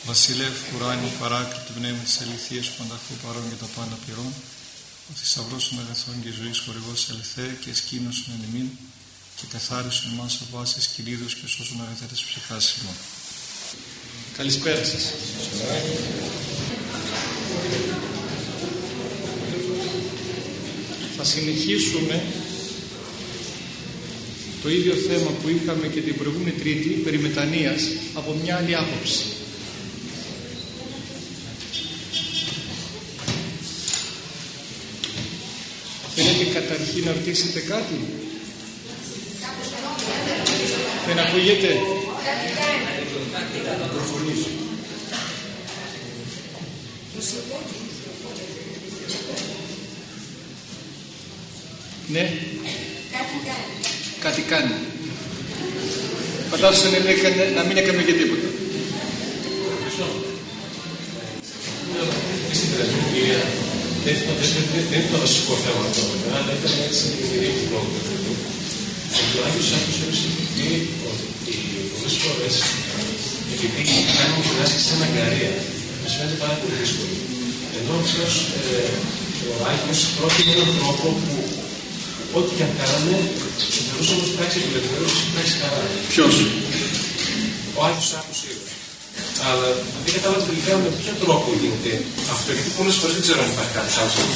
Βασιλεύ ουράνιου παράκλητου πνεύμα της αληθείας σου πανταχού παρών και τα πάντα πληρών, ο θησαυρός των αγαθών και ζωής χορηγός αληθέ και εσκήνωσον εν ημίν και καθάρισον εμάς από άσες κυλίδους και σώσον αγαθέτες ψυχάς ημών. Καλησπέρα σας. Θα συνεχίσουμε το ίδιο θέμα που είχαμε και την προηγούμενη Τρίτη περί μετανοίας από μια άλλη άποψη. Θέλετε καταρχήν να ρωτήσετε κάτι? Δεν ακούγεται? Ναι. Κάτι κάνει. Φαντάζομαι να μην έκαμε και τίποτα. Δεν είναι το βασικό θέμα αυτό, αλλά ήταν έτσι η εμπειρία του λόγου του Θεού. Ο Άγιος Άκουσος πει ότι πολλές φορές, επειδή κάνουμε γυμνάστικα στην αγκαρία, μας φαίνεται πάρα πολύ δύσκολο. Ενώ αυτός ο Άγιος πρότεινε έναν τρόπο που ό,τι και αν κάναμε, θεωρούσαμε ότι πράξη απελευθέρωση ή πράξη χαρά. Ποιος? Ο Άγιος Άκουσος. Αλλά δεν κατάλαβα τελικά με ποιο τρόπο γίνεται αυτό, γιατί πολλές φορές δεν ξέρω αν υπάρχει κάποιος άλλος που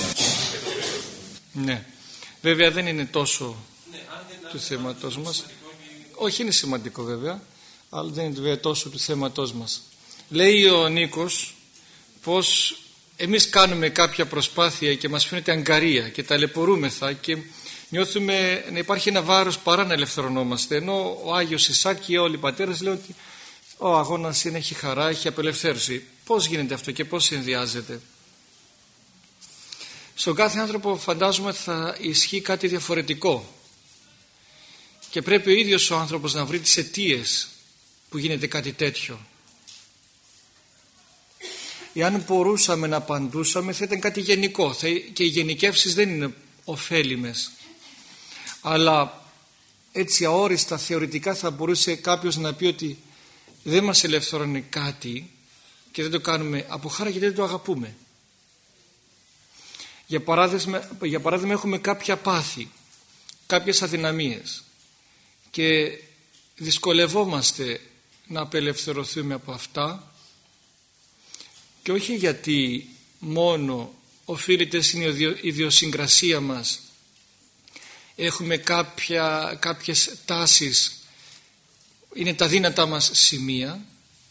Ναι, βέβαια δεν είναι τόσο του θέματος μας. Όχι, είναι σημαντικό βέβαια, αλλά δεν είναι βέβαια τόσο του θέματος μας. Λέει ο Νίκος πως εμείς κάνουμε κάποια προσπάθεια και μας φαίνεται αγκαρία και ταλαιπωρούμεθα και νιώθουμε να υπάρχει ένα βάρος παρά να ελευθερωνόμαστε, ενώ ο Άγιος Ισάκ και όλοι οι πατέρες λένε ότι ο αγώνας είναι, έχει χαρά, έχει απελευθέρωση. Πώς γίνεται αυτό και πώς συνδυάζεται? Στον κάθε άνθρωπο φαντάζομαι θα ισχύει κάτι διαφορετικό και πρέπει ο ίδιος ο άνθρωπος να βρει τις αιτίες που γίνεται κάτι τέτοιο. Εάν μπορούσαμε να απαντούσαμε θα ήταν κάτι γενικό και οι γενικεύσεις δεν είναι ωφέλιμες, αλλά έτσι αόριστα θεωρητικά θα μπορούσε κάποιος να πει ότι δεν μας ελευθερώνει κάτι και δεν το κάνουμε από χάρα γιατί δεν το αγαπούμε. Για παράδειγμα έχουμε κάποια πάθη, κάποιες αδυναμίες και δυσκολευόμαστε να απελευθερωθούμε από αυτά, και όχι γιατί μόνο οφείλεται στην ιδιοσυγκρασία μας, έχουμε κάποιες τάσεις, είναι τα δύνατά μας σημεία,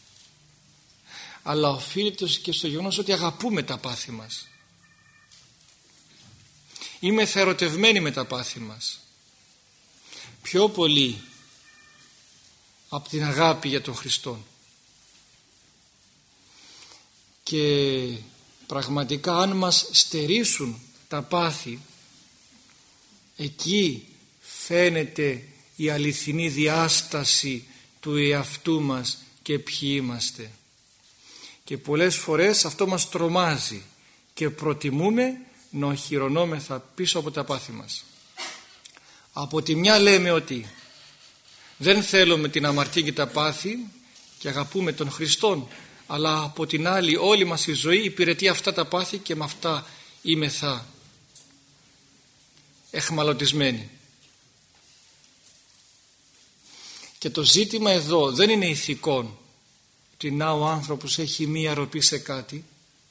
αλλά οφείλεται και στο γεγονός ότι αγαπούμε τα πάθη μας. Είμαι ερωτευμένοι με τα πάθη μας πιο πολύ από την αγάπη για τον Χριστό. Και πραγματικά αν μας στερήσουν τα πάθη, εκεί φαίνεται η αληθινή διάσταση του εαυτού μας και ποιοι είμαστε. Και πολλές φορές αυτό μας τρομάζει και προτιμούμε να οχυρωνόμεθα πίσω από τα πάθη μας. Από τη μια λέμε ότι δεν θέλουμε την αμαρτία και τα πάθη και αγαπούμε τον Χριστόν, αλλά από την άλλη όλη μας η ζωή υπηρετεί αυτά τα πάθη και με αυτά είμεθα εχμαλωτισμένοι. Και το ζήτημα εδώ δεν είναι ηθικό, ότι να ο άνθρωπος έχει μία ροπή σε κάτι.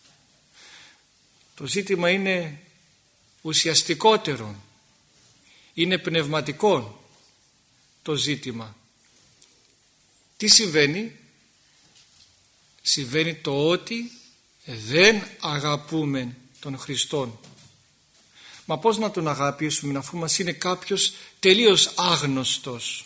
Το ζήτημα είναι ουσιαστικότερο, είναι πνευματικό το ζήτημα. Τι συμβαίνει? Συμβαίνει το ότι δεν αγαπούμε τον Χριστόν. Μα πώς να τον αγαπήσουμε αφού μας είναι κάποιος τελείως άγνωστος?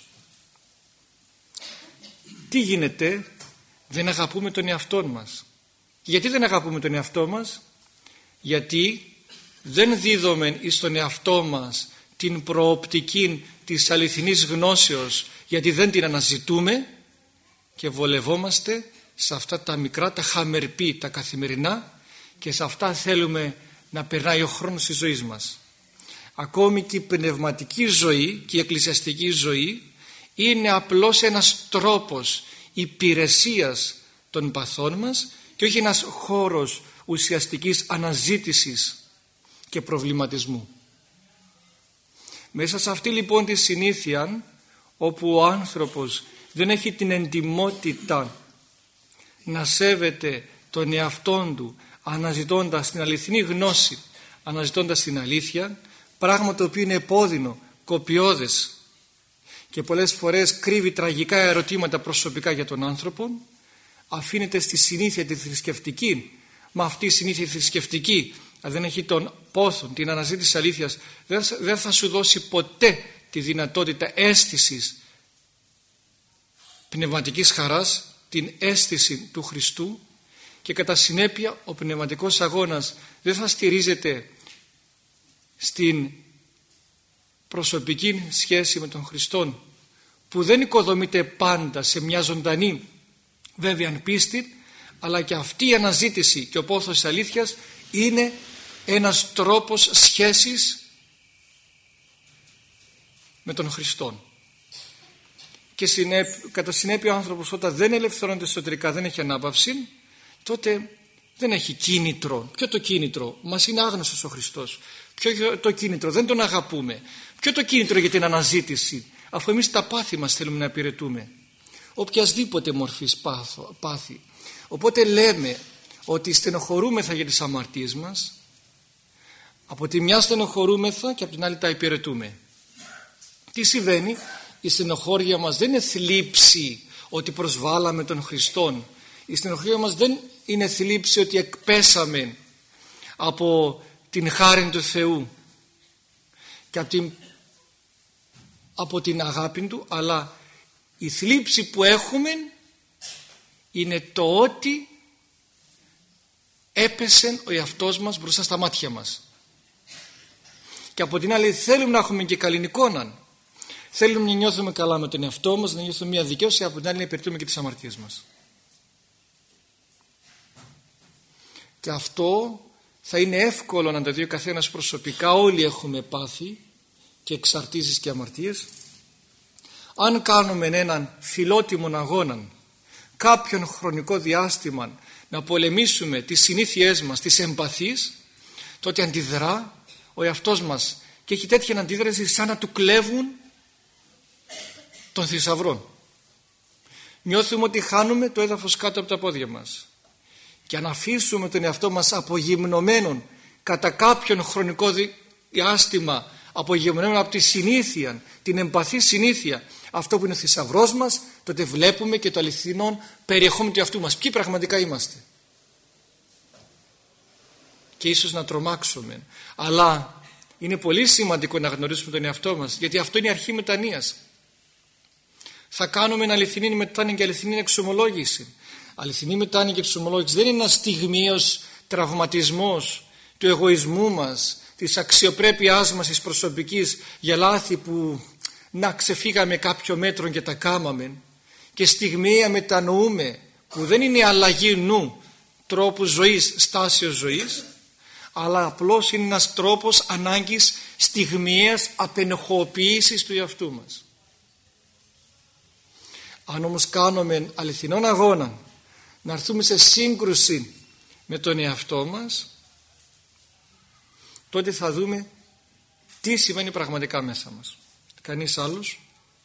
Τι γίνεται? Δεν αγαπούμε τον εαυτό μας. Γιατί δεν αγαπούμε τον εαυτό μας? Γιατί δεν δίδουμε στον εαυτό μας την προοπτική της αληθινής γνώσεως, γιατί δεν την αναζητούμε και βολευόμαστε σε αυτά τα μικρά, τα χαμερπή, τα καθημερινά, και σε αυτά θέλουμε να περνάει ο χρόνος της ζωής μας. Ακόμη και η πνευματική ζωή και η εκκλησιαστική ζωή είναι απλώς ένας τρόπος υπηρεσίας των παθών μας και όχι ένας χώρος ουσιαστικής αναζήτησης και προβληματισμού. Μέσα σε αυτή λοιπόν τη συνήθεια, όπου ο άνθρωπος δεν έχει την εντιμότητα να σέβεται τον εαυτόν του αναζητώντας την αληθινή γνώση, αναζητώντας την αλήθεια, πράγμα το οποίο είναι επώδυνο, κοπιώδες και πολλές φορές κρύβει τραγικά ερωτήματα προσωπικά για τον άνθρωπο, αφήνεται στη συνήθεια τη θρησκευτική. Μα αυτή η συνήθεια θρησκευτική, αν δεν έχει τον πόθο, την αναζήτηση αλήθειας, δεν θα σου δώσει ποτέ τη δυνατότητα αίσθησης πνευματικής χαράς, την αίσθηση του Χριστού, και κατά συνέπεια ο πνευματικός αγώνας δεν θα στηρίζεται στην προσωπική σχέση με τον Χριστόν, που δεν οικοδομείται πάντα σε μια ζωντανή βέβαια πίστη, αλλά και αυτή η αναζήτηση και ο πόθος της αλήθειας είναι ένας τρόπος σχέσης με τον Χριστόν. Και κατά συνέπεια ο άνθρωπος όταν δεν ελευθερώνεται εσωτερικά, δεν έχει ανάπαυση, τότε δεν έχει κίνητρο. Ποιο το κίνητρο? Μας είναι άγνωστος ο Χριστός. Ποιο το κίνητρο? Δεν τον αγαπούμε. Ποιο το κίνητρο για την αναζήτηση, αφού εμείς τα πάθη μας θέλουμε να υπηρετούμε, οποιασδήποτε μορφής πάθη? Οπότε λέμε ότι στενοχωρούμεθα για τις αμαρτίες μας, από τη μια στενοχωρούμεθα και από την άλλη τα υπηρετούμε. Τι συμβαίνει? Η στενοχώρια μας δεν είναι θλίψη ότι προσβάλαμε τον Χριστόν. Η στενοχώρια μας δεν είναι θλίψη ότι εκπέσαμε από την χάρη του Θεού και από την αγάπη του, αλλά η θλίψη που έχουμε είναι το ότι έπεσε ο εαυτός μας μπροστά στα μάτια μας. Και από την άλλη θέλουμε να έχουμε και καλή εικόνα. Θέλουμε να νιώθουμε καλά με τον εαυτό μας, να νιώθουμε μια δικαίωση, από την άλλη να υπηρετούμε και τις αμαρτίες μας. Και αυτό θα είναι εύκολο να το δει ο καθένας προσωπικά. Όλοι έχουμε πάθη και εξαρτήσεις και αμαρτίες. Αν κάνουμε έναν φιλότιμον αγώνα κάποιον χρονικό διάστημα να πολεμήσουμε τις συνήθειές μας, τις εμπαθείς, τότε αντιδρά ο εαυτός μας και έχει τέτοια αντίδραση σαν να του κλέβουν των θησαυρών. Νιώθουμε ότι χάνουμε το έδαφος κάτω από τα πόδια μας, και αν αφήσουμε τον εαυτό μας απογυμνωμένον κατά κάποιον χρονικό διάστημα, απογυμνωμένον από τη συνήθεια, την εμπαθή συνήθεια, αυτό που είναι ο θησαυρός μας, τότε βλέπουμε και το αληθινό περιεχόμενο του εαυτού μας, ποιοι πραγματικά είμαστε. Και ίσως να τρομάξουμε, αλλά είναι πολύ σημαντικό να γνωρίσουμε τον εαυτό μας, γιατί αυτό είναι η αρχή μετανοίας. Θα κάνουμε αληθινή μετάνοια και αληθινή εξομολόγηση. Αληθινή μετάνοια και εξομολόγηση δεν είναι ένας στιγμίος τραυματισμός του εγωισμού μας, της αξιοπρέπειάς μας της προσωπικής, για λάθη που να ξεφύγαμε κάποιο μέτρο και τα κάμαμε, και στιγμιαία μετανοούμε, που δεν είναι αλλαγή νου, τρόπου ζωής, στάσεως ζωής, αλλά απλώς είναι ένας τρόπος ανάγκης στιγμιαίας απενεχοποίησης του εαυτού μας. Αν όμως κάνουμε αληθινόν αγώνα να έρθουμε σε σύγκρουση με τον εαυτό μας, τότε θα δούμε τι σημαίνει πραγματικά μέσα μας. Κανείς άλλος?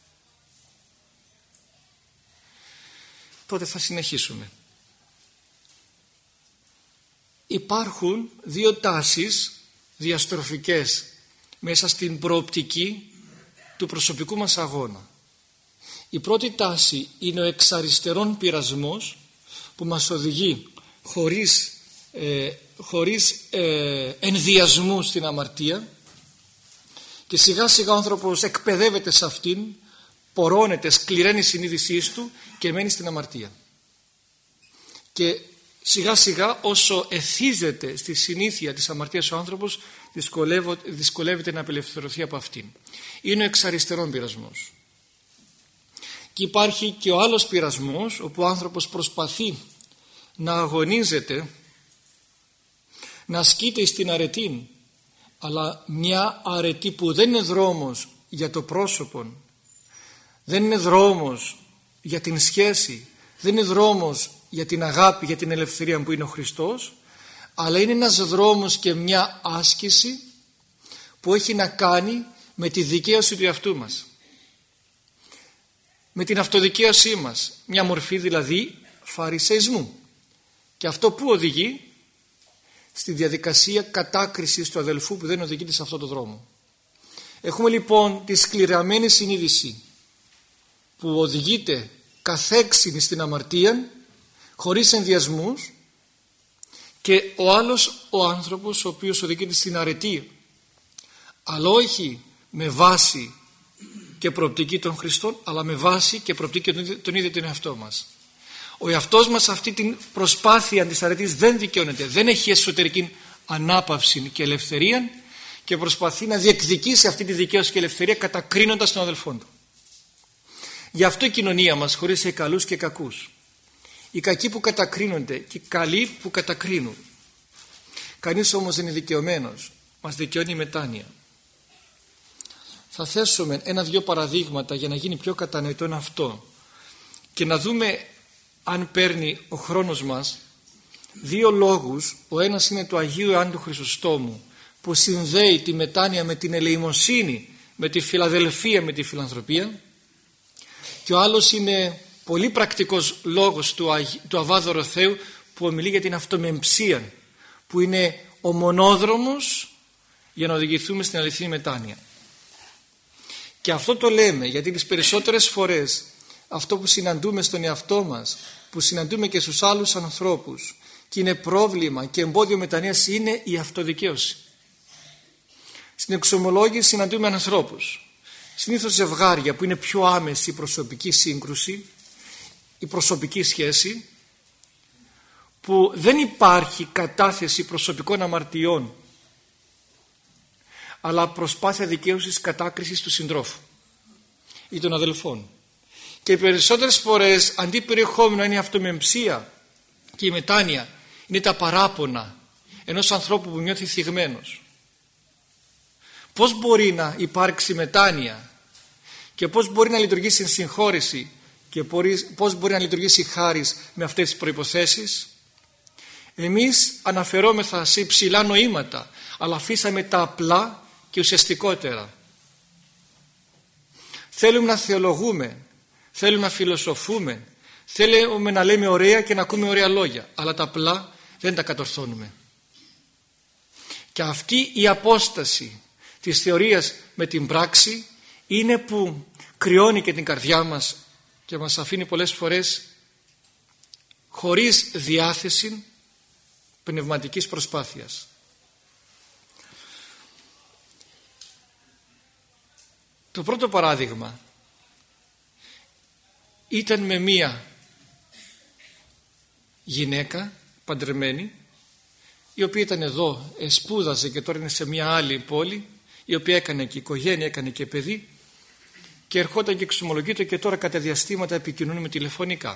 Τότε θα συνεχίσουμε. Υπάρχουν δύο τάσεις διαστροφικές μέσα στην προοπτική του προσωπικού μας αγώνα. Η πρώτη τάση είναι ο εξαριστερών πειρασμός, που μας οδηγεί χωρίς ενδιασμού στην αμαρτία, και σιγά σιγά ο άνθρωπος εκπαιδεύεται σε αυτήν, πορώνεται, σκληραίνει η συνείδησή του και μένει στην αμαρτία. Και σιγά σιγά όσο εθίζεται στη συνήθεια της αμαρτίας ο άνθρωπος, δυσκολεύεται να απελευθερωθεί από αυτήν. Είναι ο εξαριστερών πειρασμός. Και υπάρχει και ο άλλος πειρασμός, όπου ο άνθρωπος προσπαθεί να αγωνίζεται, να ασκείται στην αρετή, αλλά μια αρετή που δεν είναι δρόμος για το πρόσωπο, δεν είναι δρόμος για την σχέση, δεν είναι δρόμος για την αγάπη, για την ελευθερία που είναι ο Χριστός, αλλά είναι ένας δρόμος και μια άσκηση που έχει να κάνει με τη δικαίωση του εαυτού μας, με την αυτοδικαίωσή μας, μια μορφή δηλαδή φαρισεϊσμού. Και αυτό που οδηγεί στη διαδικασία κατάκρισης του αδελφού που δεν οδηγείται σε αυτόν τον δρόμο. Έχουμε λοιπόν τη σκληραμένη συνείδηση που οδηγείται καθέξινη στην αμαρτία χωρίς ενδιασμούς, και ο άλλος ο άνθρωπος ο οποίος οδηγείται στην αρετή, αλλά όχι με βάση και προοπτική των Χριστών, αλλά με βάση και προοπτική τον ίδιο τον εαυτό μας. Ο εαυτός μας αυτή την προσπάθεια της αρετής δεν δικαιώνεται, δεν έχει εσωτερική ανάπαυση και ελευθερία και προσπαθεί να διεκδικήσει αυτή τη δικαίωση και ελευθερία κατακρίνοντας τον αδελφόν του. Γι' αυτό η κοινωνία μας χωρίζει σε καλούς και κακούς. Οι κακοί που κατακρίνονται και οι καλοί που κατακρίνουν. Κανείς όμως δεν είναι δικαιωμένος. Μας δικαιώνει η μετάνοια. Θα θέσουμε ένα-δυο παραδείγματα για να γίνει πιο κατανοητό αυτό και να δούμε αν παίρνει ο χρόνος μας δύο λόγους. Ο ένας είναι του Αγίου Ιωάννου του Χρυσοστόμου που συνδέει τη μετάνοια με την ελεημοσύνη, με τη φιλαδελφία, με τη φιλανθρωπία, και ο άλλος είναι πολύ πρακτικός λόγος του Αββά Δωροθέου που ομιλεί για την αυτομεμψία, που είναι ο μονόδρομος για να οδηγηθούμε στην αληθινή μετάνοια. Και αυτό το λέμε γιατί τις περισσότερες φορές αυτό που συναντούμε στον εαυτό μας, που συναντούμε και στους άλλους ανθρώπους και είναι πρόβλημα και εμπόδιο μετανοίας, είναι η αυτοδικαίωση. Στην εξομολόγηση συναντούμε ανθρώπους, συνήθως ζευγάρια που είναι πιο άμεση η προσωπική σύγκρουση, η προσωπική σχέση, που δεν υπάρχει κατάθεση προσωπικών αμαρτιών αλλά προσπάθεια δικαίωσης κατάκρισης του συντρόφου ή των αδελφών. Και οι περισσότερες φορές αντί περιεχόμενο είναι η αυτομεμψία και η μετάνοια, είναι τα παράπονα ενός ανθρώπου που νιώθει θυγμένος. Πώς μπορεί να υπάρξει μετάνοια και πώς μπορεί να λειτουργήσει συγχώρεση και πώς μπορεί να λειτουργήσει χάρις με αυτές τις προϋποθέσεις? Εμείς αναφερόμεθα σε υψηλά νοήματα, αλλά αφήσαμε τα απλά και ουσιαστικότερα. Θέλουμε να θεολογούμε, θέλουμε να φιλοσοφούμε, θέλουμε να λέμε ωραία και να ακούμε ωραία λόγια, αλλά τα απλά δεν τα κατορθώνουμε. Και αυτή η απόσταση της θεωρίας με την πράξη είναι που κρυώνει και την καρδιά μας και μας αφήνει πολλές φορές χωρίς διάθεση πνευματικής προσπάθειας. Το πρώτο παράδειγμα ήταν με μία γυναίκα παντρεμένη, η οποία ήταν εδώ, σπούδαζε και τώρα είναι σε μια άλλη πόλη, η οποία έκανε και οικογένεια, έκανε και παιδί και ερχόταν και εξομολογείται και τώρα κατά διαστήματα επικοινωνούμε τηλεφωνικά.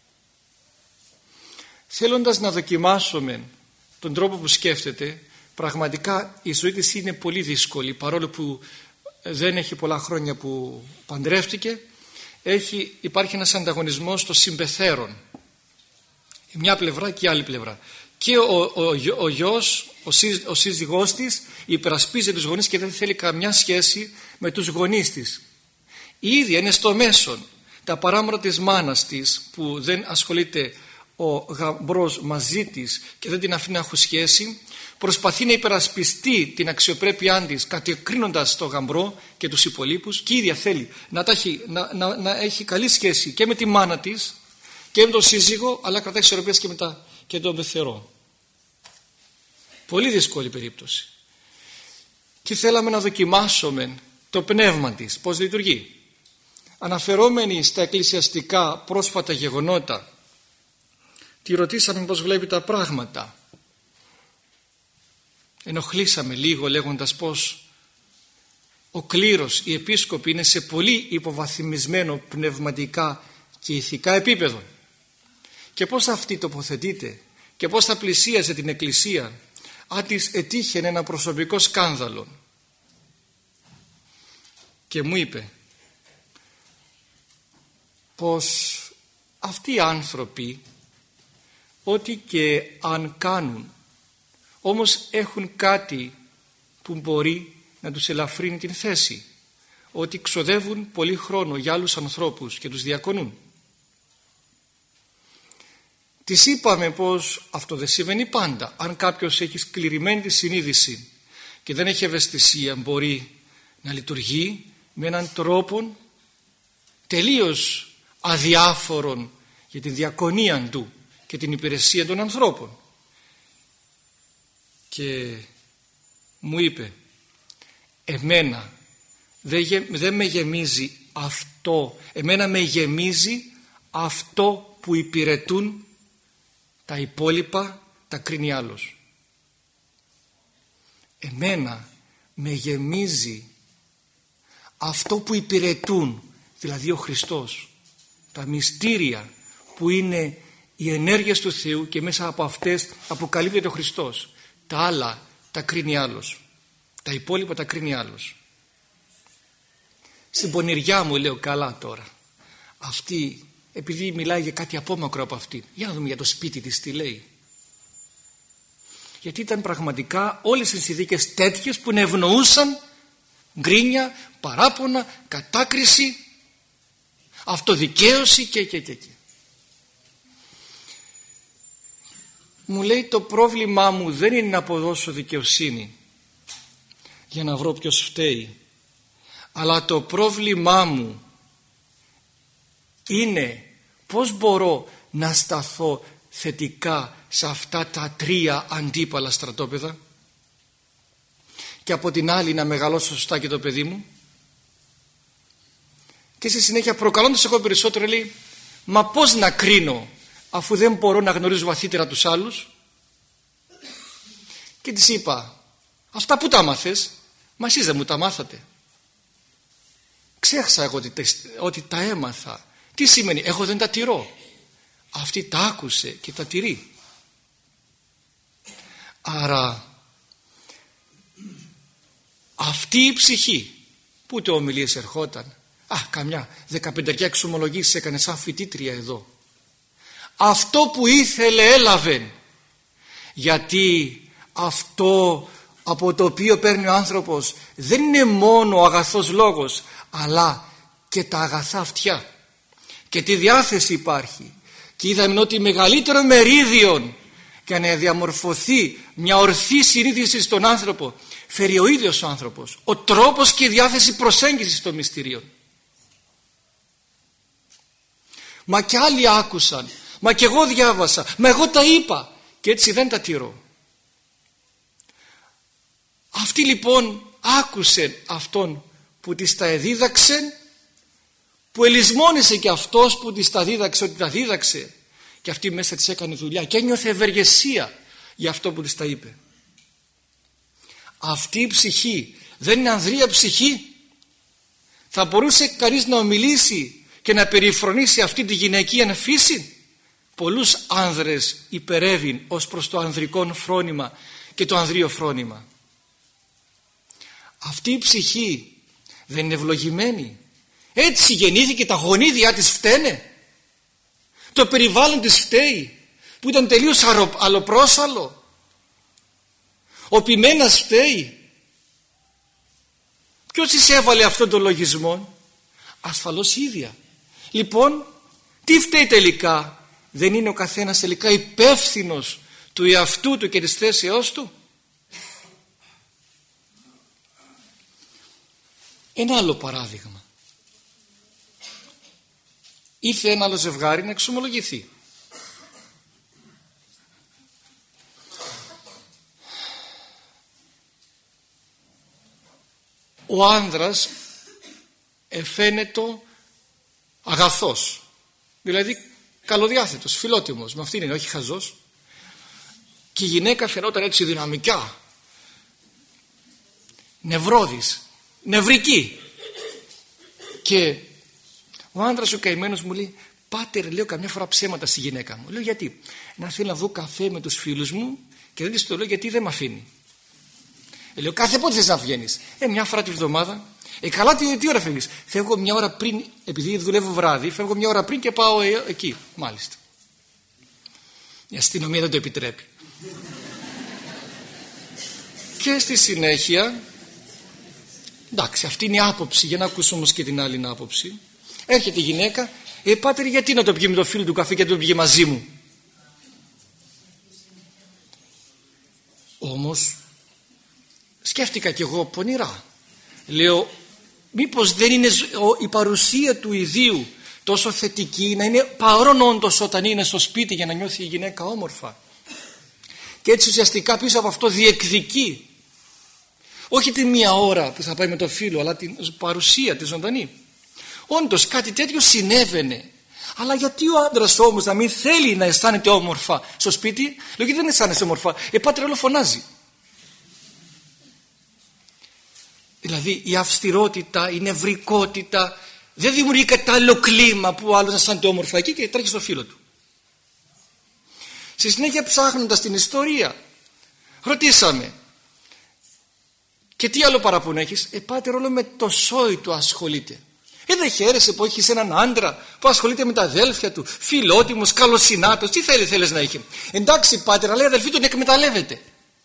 Θέλοντας να δοκιμάσουμε τον τρόπο που σκέφτεται, πραγματικά η ζωή της είναι πολύ δύσκολη, παρόλο που δεν έχει πολλά χρόνια που παντρεύτηκε, υπάρχει ένας ανταγωνισμός των συμπεθέρων, η μια πλευρά και η άλλη πλευρά, και ο γιος, ο σύζυγός της υπερασπίζει τους γονείς και δεν θέλει καμιά σχέση με τους γονείς της. Η ίδια είναι στο μέσον, τα παράπονα της μάνας της που δεν ασχολείται ο γαμπρός μαζί της και δεν την αφήνει να έχουν σχέση, προσπαθεί να υπερασπιστεί την αξιοπρέπειά της κατεκρίνοντας τον γαμπρό και τους υπολείπους, και η ίδια θέλει να έχει καλή σχέση και με τη μάνα της και με τον σύζυγο, αλλά κρατάει ισορροπίες και τον πεθερό. Πολύ δύσκολη περίπτωση. Και θέλαμε να δοκιμάσουμε το πνεύμα της, πώς λειτουργεί. Αναφερόμενοι στα εκκλησιαστικά πρόσφατα γεγονότα, τη ρωτήσαμε πώς βλέπει τα πράγματα. Ενοχλήσαμε λίγο λέγοντας πως ο κλήρος, οι επίσκοποι είναι σε πολύ υποβαθμισμένο πνευματικά και ηθικά επίπεδο και πώς αυτή τοποθετείται και πώς θα πλησίαζε την εκκλησία αν της ετύχαινε ένα προσωπικό σκάνδαλο. Και μου είπε πως αυτοί οι άνθρωποι ό,τι και αν κάνουν, όμως έχουν κάτι που μπορεί να τους ελαφρύνει την θέση, ότι ξοδεύουν πολύ χρόνο για άλλους ανθρώπους και τους διακονούν. Της είπαμε πως αυτό δεν συμβαίνει πάντα. Αν κάποιος έχει σκληρημένη τη συνείδηση και δεν έχει ευαισθησία, μπορεί να λειτουργεί με έναν τρόπο τελείως αδιάφορον για την διακονία του και την υπηρεσία των ανθρώπων. Και μου είπε, εμένα δεν με γεμίζει αυτό, εμένα με γεμίζει αυτό που υπηρετούν, τα υπόλοιπα τα κρίνει άλλος. Εμένα με γεμίζει αυτό που υπηρετούν, δηλαδή ο Χριστός, τα μυστήρια που είναι οι ενέργειες του Θεού και μέσα από αυτές αποκαλύπτεται ο Χριστός. Τα άλλα τα κρίνει άλλος, τα υπόλοιπα τα κρίνει άλλος. Στην πονηριά μου λέω, καλά τώρα, αυτή, επειδή μιλάει για κάτι απόμακρο από αυτή, για να δούμε για το σπίτι της τι λέει. Γιατί ήταν πραγματικά όλες οι συνθήκες τέτοιες που ευνοούσαν γκρίνια, παράπονα, κατάκριση, αυτοδικαίωση και. Μου λέει, το πρόβλημά μου δεν είναι να αποδώσω δικαιοσύνη για να βρω ποιος φταίει, αλλά το πρόβλημά μου είναι πώς μπορώ να σταθώ θετικά σε αυτά τα τρία αντίπαλα στρατόπεδα και από την άλλη να μεγαλώσω σωστά και το παιδί μου. Και στη συνέχεια, προκαλώντας εγώ περισσότερο, λέει, μα πώς να κρίνω αφού δεν μπορώ να γνωρίζω βαθύτερα τους άλλους? Και της είπα, αυτά που τα μάθες, μα εσείς δεν μου τα μάθατε. Ξέχασα εγώ ότι τα έμαθα. Τι σημαίνει? Εγώ δεν τα τηρώ. Αυτή τα άκουσε και τα τηρεί. Άρα αυτή η ψυχή που ούτε ομιλίες ερχόταν, καμιά 15 εξομολογήσεις έκανε σαν φοιτήτρια εδώ, αυτό που ήθελε έλαβε, γιατί αυτό από το οποίο παίρνει ο άνθρωπος δεν είναι μόνο ο αγαθός λόγος, αλλά και τα αγαθά αυτιά και τη διάθεση υπάρχει. Και είδαμε ότι μεγαλύτερο μερίδιο για να διαμορφωθεί μια ορθή συνείδηση στον άνθρωπο φέρει ο ίδιος ο άνθρωπος, ο τρόπος και η διάθεση προσέγγισης των μυστηρίων. Μα και άλλοι άκουσαν, μα και εγώ διάβασα, μα εγώ τα είπα και έτσι δεν τα τηρώ. Αυτή λοιπόν άκουσε αυτόν που της τα εδίδαξε, που ελισμόνησε και αυτός που της τα δίδαξε ότι τα δίδαξε, και αυτή μέσα της έκανε δουλειά και ένιωθε ευεργεσία για αυτό που της τα είπε. Αυτή η ψυχή δεν είναι ανδρεία ψυχή? Θα μπορούσε κανείς να ομιλήσει και να περιφρονήσει αυτή τη γυναικεία φύση? Πολλούς άνδρες υπερεύει ως προς το ανδρικό φρόνημα και το ανδρείο φρόνημα. Αυτή η ψυχή δεν είναι ευλογημένη? Έτσι γεννήθηκε, τα γονίδια της φταίνε, το περιβάλλον της φταίει που ήταν τελείως αλλοπρόσαλλο, ο ποιμένας φταίει. Ποιος της έβαλε αυτόν τον λογισμό? Ασφαλώς η ίδια. Λοιπόν, τι φταίει τελικά? Δεν είναι ο καθένας τελικά υπεύθυνος του εαυτού του και της θέσεώς του? Ένα άλλο παράδειγμα. Ήρθε ένα άλλο ζευγάρι να εξομολογηθεί. Ο άνδρας εφαίνεται αγαθός, δηλαδή καλοδιάθετος, φιλότιμος, με αυτήν είναι, όχι χαζός. Και η γυναίκα φαινόταν έτσι δυναμικά, νευρώδης, νευρική. Και ο άντρας ο καημένος μου λέει, πάτερ, λέω καμιά φορά ψέματα στη γυναίκα μου. Λέω, γιατί? Να θέλω να δω καφέ με τους φίλους μου και δεν της το λέω γιατί δεν με αφήνει. Λέω, κάθε πότε θες να βγαίνεις? Μια φορά τη βδομάδα. Καλά, τι ώρα φεύγεις? Φεύγω μια ώρα πριν, επειδή δουλεύω βράδυ, φεύγω μια ώρα πριν και πάω εκεί. Μάλιστα. Η αστυνομία δεν το επιτρέπει. Και στη συνέχεια, εντάξει, αυτή είναι η άποψη, για να ακούσουμε όμως και την άλλη άποψη. Έρχεται η γυναίκα, πάτερ, γιατί να το πιει με το φίλο του καφέ και να το πιει μαζί μου? Όμως σκέφτηκα κι εγώ πονηρά. Λέω, μήπως δεν είναι η παρουσία του ιδίου τόσο θετική, να είναι παρόν όντως όταν είναι στο σπίτι, για να νιώθει η γυναίκα όμορφα? Και έτσι ουσιαστικά πίσω από αυτό διεκδικεί όχι τη μία ώρα που θα πάει με το φίλο, αλλά την παρουσία, τη ζωντανή. Όντως κάτι τέτοιο συνέβαινε. Αλλά γιατί ο άντρας όμως να μην θέλει να αισθάνεται όμορφα στο σπίτι? Λέω, γιατί δεν αισθάνεσαι όμορφα? Πάτερ, όλο φωνάζει. Δηλαδή η αυστηρότητα, η νευρικότητα δεν δημιουργεί κατάλληλο κλίμα που ο άλλος αισθάνεται όμορφα εκεί και τρέχει στο φίλο του. Στη συνέχεια, ψάχνοντας την ιστορία, ρωτήσαμε, και τι άλλο παράπονο έχεις? Πάτερ, όλο με το σόι του ασχολείται. Δεν χαίρεσαι που έχεις έναν άντρα που ασχολείται με τα αδέλφια του, φιλότιμος, καλοσυνάτος? Τι θέλεις να έχει? Εντάξει πάτερ, αλλά η αδελφή τον εκμεταλλεύεται.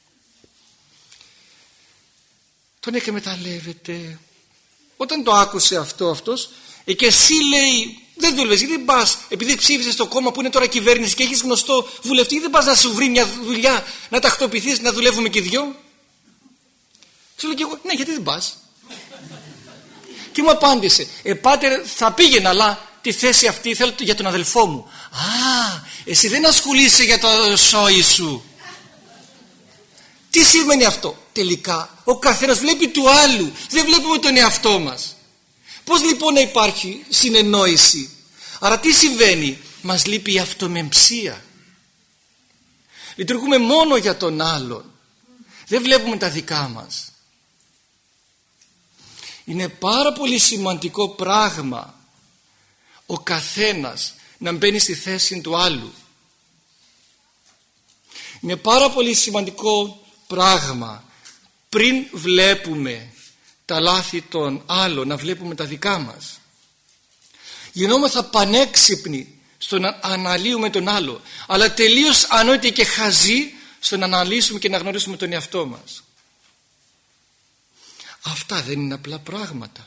Τον εκμεταλλεύεται. Όταν το άκουσε αυτός, και εσύ, λέει, δεν δούλευες, γιατί δεν πας, επειδή ψήφισες στο κόμμα που είναι τώρα κυβέρνηση και έχεις γνωστό βουλευτή, δεν πας να σου βρει μια δουλειά, να τακτοποιηθείς, να δουλεύουμε και δυο? Του λέω και εγώ, ναι, γιατί δεν πας? Και μου απάντησε, πάτερ, θα πήγαινα, αλλά τη θέση αυτή θέλω για τον αδελφό μου. Εσύ δεν ασχολείσαι για το σόι σου. Τι σημαίνει αυτό? Τελικά ο καθένας βλέπει του άλλου, δεν βλέπουμε τον εαυτό μας. Πώς λοιπόν να υπάρχει συνεννόηση? Άρα τι συμβαίνει? Μας λείπει η αυτομεμψία. Λειτουργούμε μόνο για τον άλλον, δεν βλέπουμε τα δικά μας. Είναι πάρα πολύ σημαντικό πράγμα ο καθένας να μπαίνει στη θέση του άλλου. Είναι πάρα πολύ σημαντικό πράγμα πριν βλέπουμε τα λάθη των άλλων να βλέπουμε τα δικά μας. Γινόμεθα πανέξυπνοι στο να αναλύουμε τον άλλο, αλλά τελείως ανόητοι και χαζοί στο να αναλύσουμε και να γνωρίσουμε τον εαυτό μας. Αυτά δεν είναι απλά πράγματα.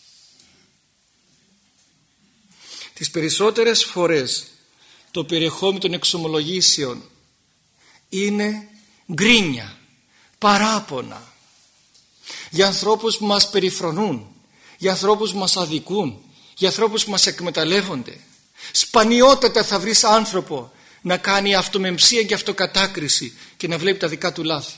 Τις περισσότερες φορές το περιεχόμενο των εξομολογήσεων είναι γκρίνια, παράπονα για ανθρώπους που μας περιφρονούν, για ανθρώπους που μας αδικούν, για ανθρώπους που μας εκμεταλλεύονται. Σπανιότατα θα βρεις άνθρωπο να κάνει αυτομεμψία και αυτοκατάκριση και να βλέπει τα δικά του λάθη.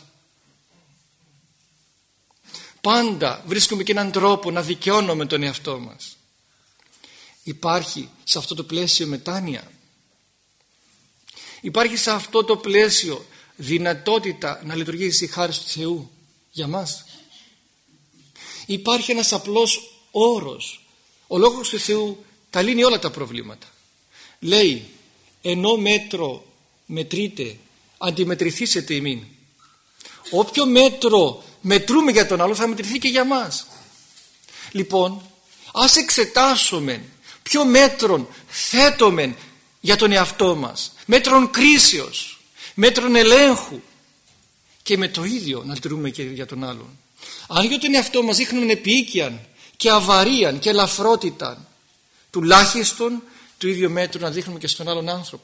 Πάντα βρίσκουμε και έναν τρόπο να δικαιώνουμε τον εαυτό μας. Υπάρχει σε αυτό το πλαίσιο μετάνοια. Υπάρχει σε αυτό το πλαίσιο δυνατότητα να λειτουργήσει η χάρις του Θεού για μας. Υπάρχει ένας απλός όρος. Ο λόγος του Θεού τα λύνει όλα τα προβλήματα. Λέει, ενώ μέτρο μετρείτε, αντιμετρηθήσετε ημίν. Όποιο μέτρο μετρούμε για τον άλλο θα μετρηθεί και για μας. Λοιπόν, ας εξετάσουμε ποιο μέτρον θέτουμε για τον εαυτό μας, μέτρον κρίσεως, μέτρον ελέγχου, και με το ίδιο να λειτουργούμε και για τον άλλον. Αν για τον εαυτό μας δείχνουμε επίοικιαν και αβαρίαν και ελαφρότηταν, τουλάχιστον το ίδιο μέτρο να δείχνουμε και στον άλλον άνθρωπο.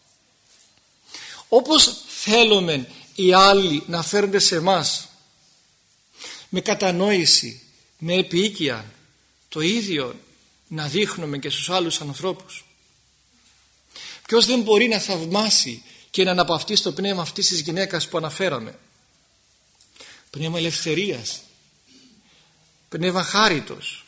Όπως θέλουμε οι άλλοι να φέρονται σε εμάς με κατανόηση, με επίοικια, το ίδιο να δείχνουμε και στους άλλους ανθρώπους. Ποιος δεν μπορεί να θαυμάσει και να αναπαυτεί στο πνεύμα αυτής της γυναίκας που αναφέραμε? Πνεύμα ελευθερίας, πνεύμα χάριτος.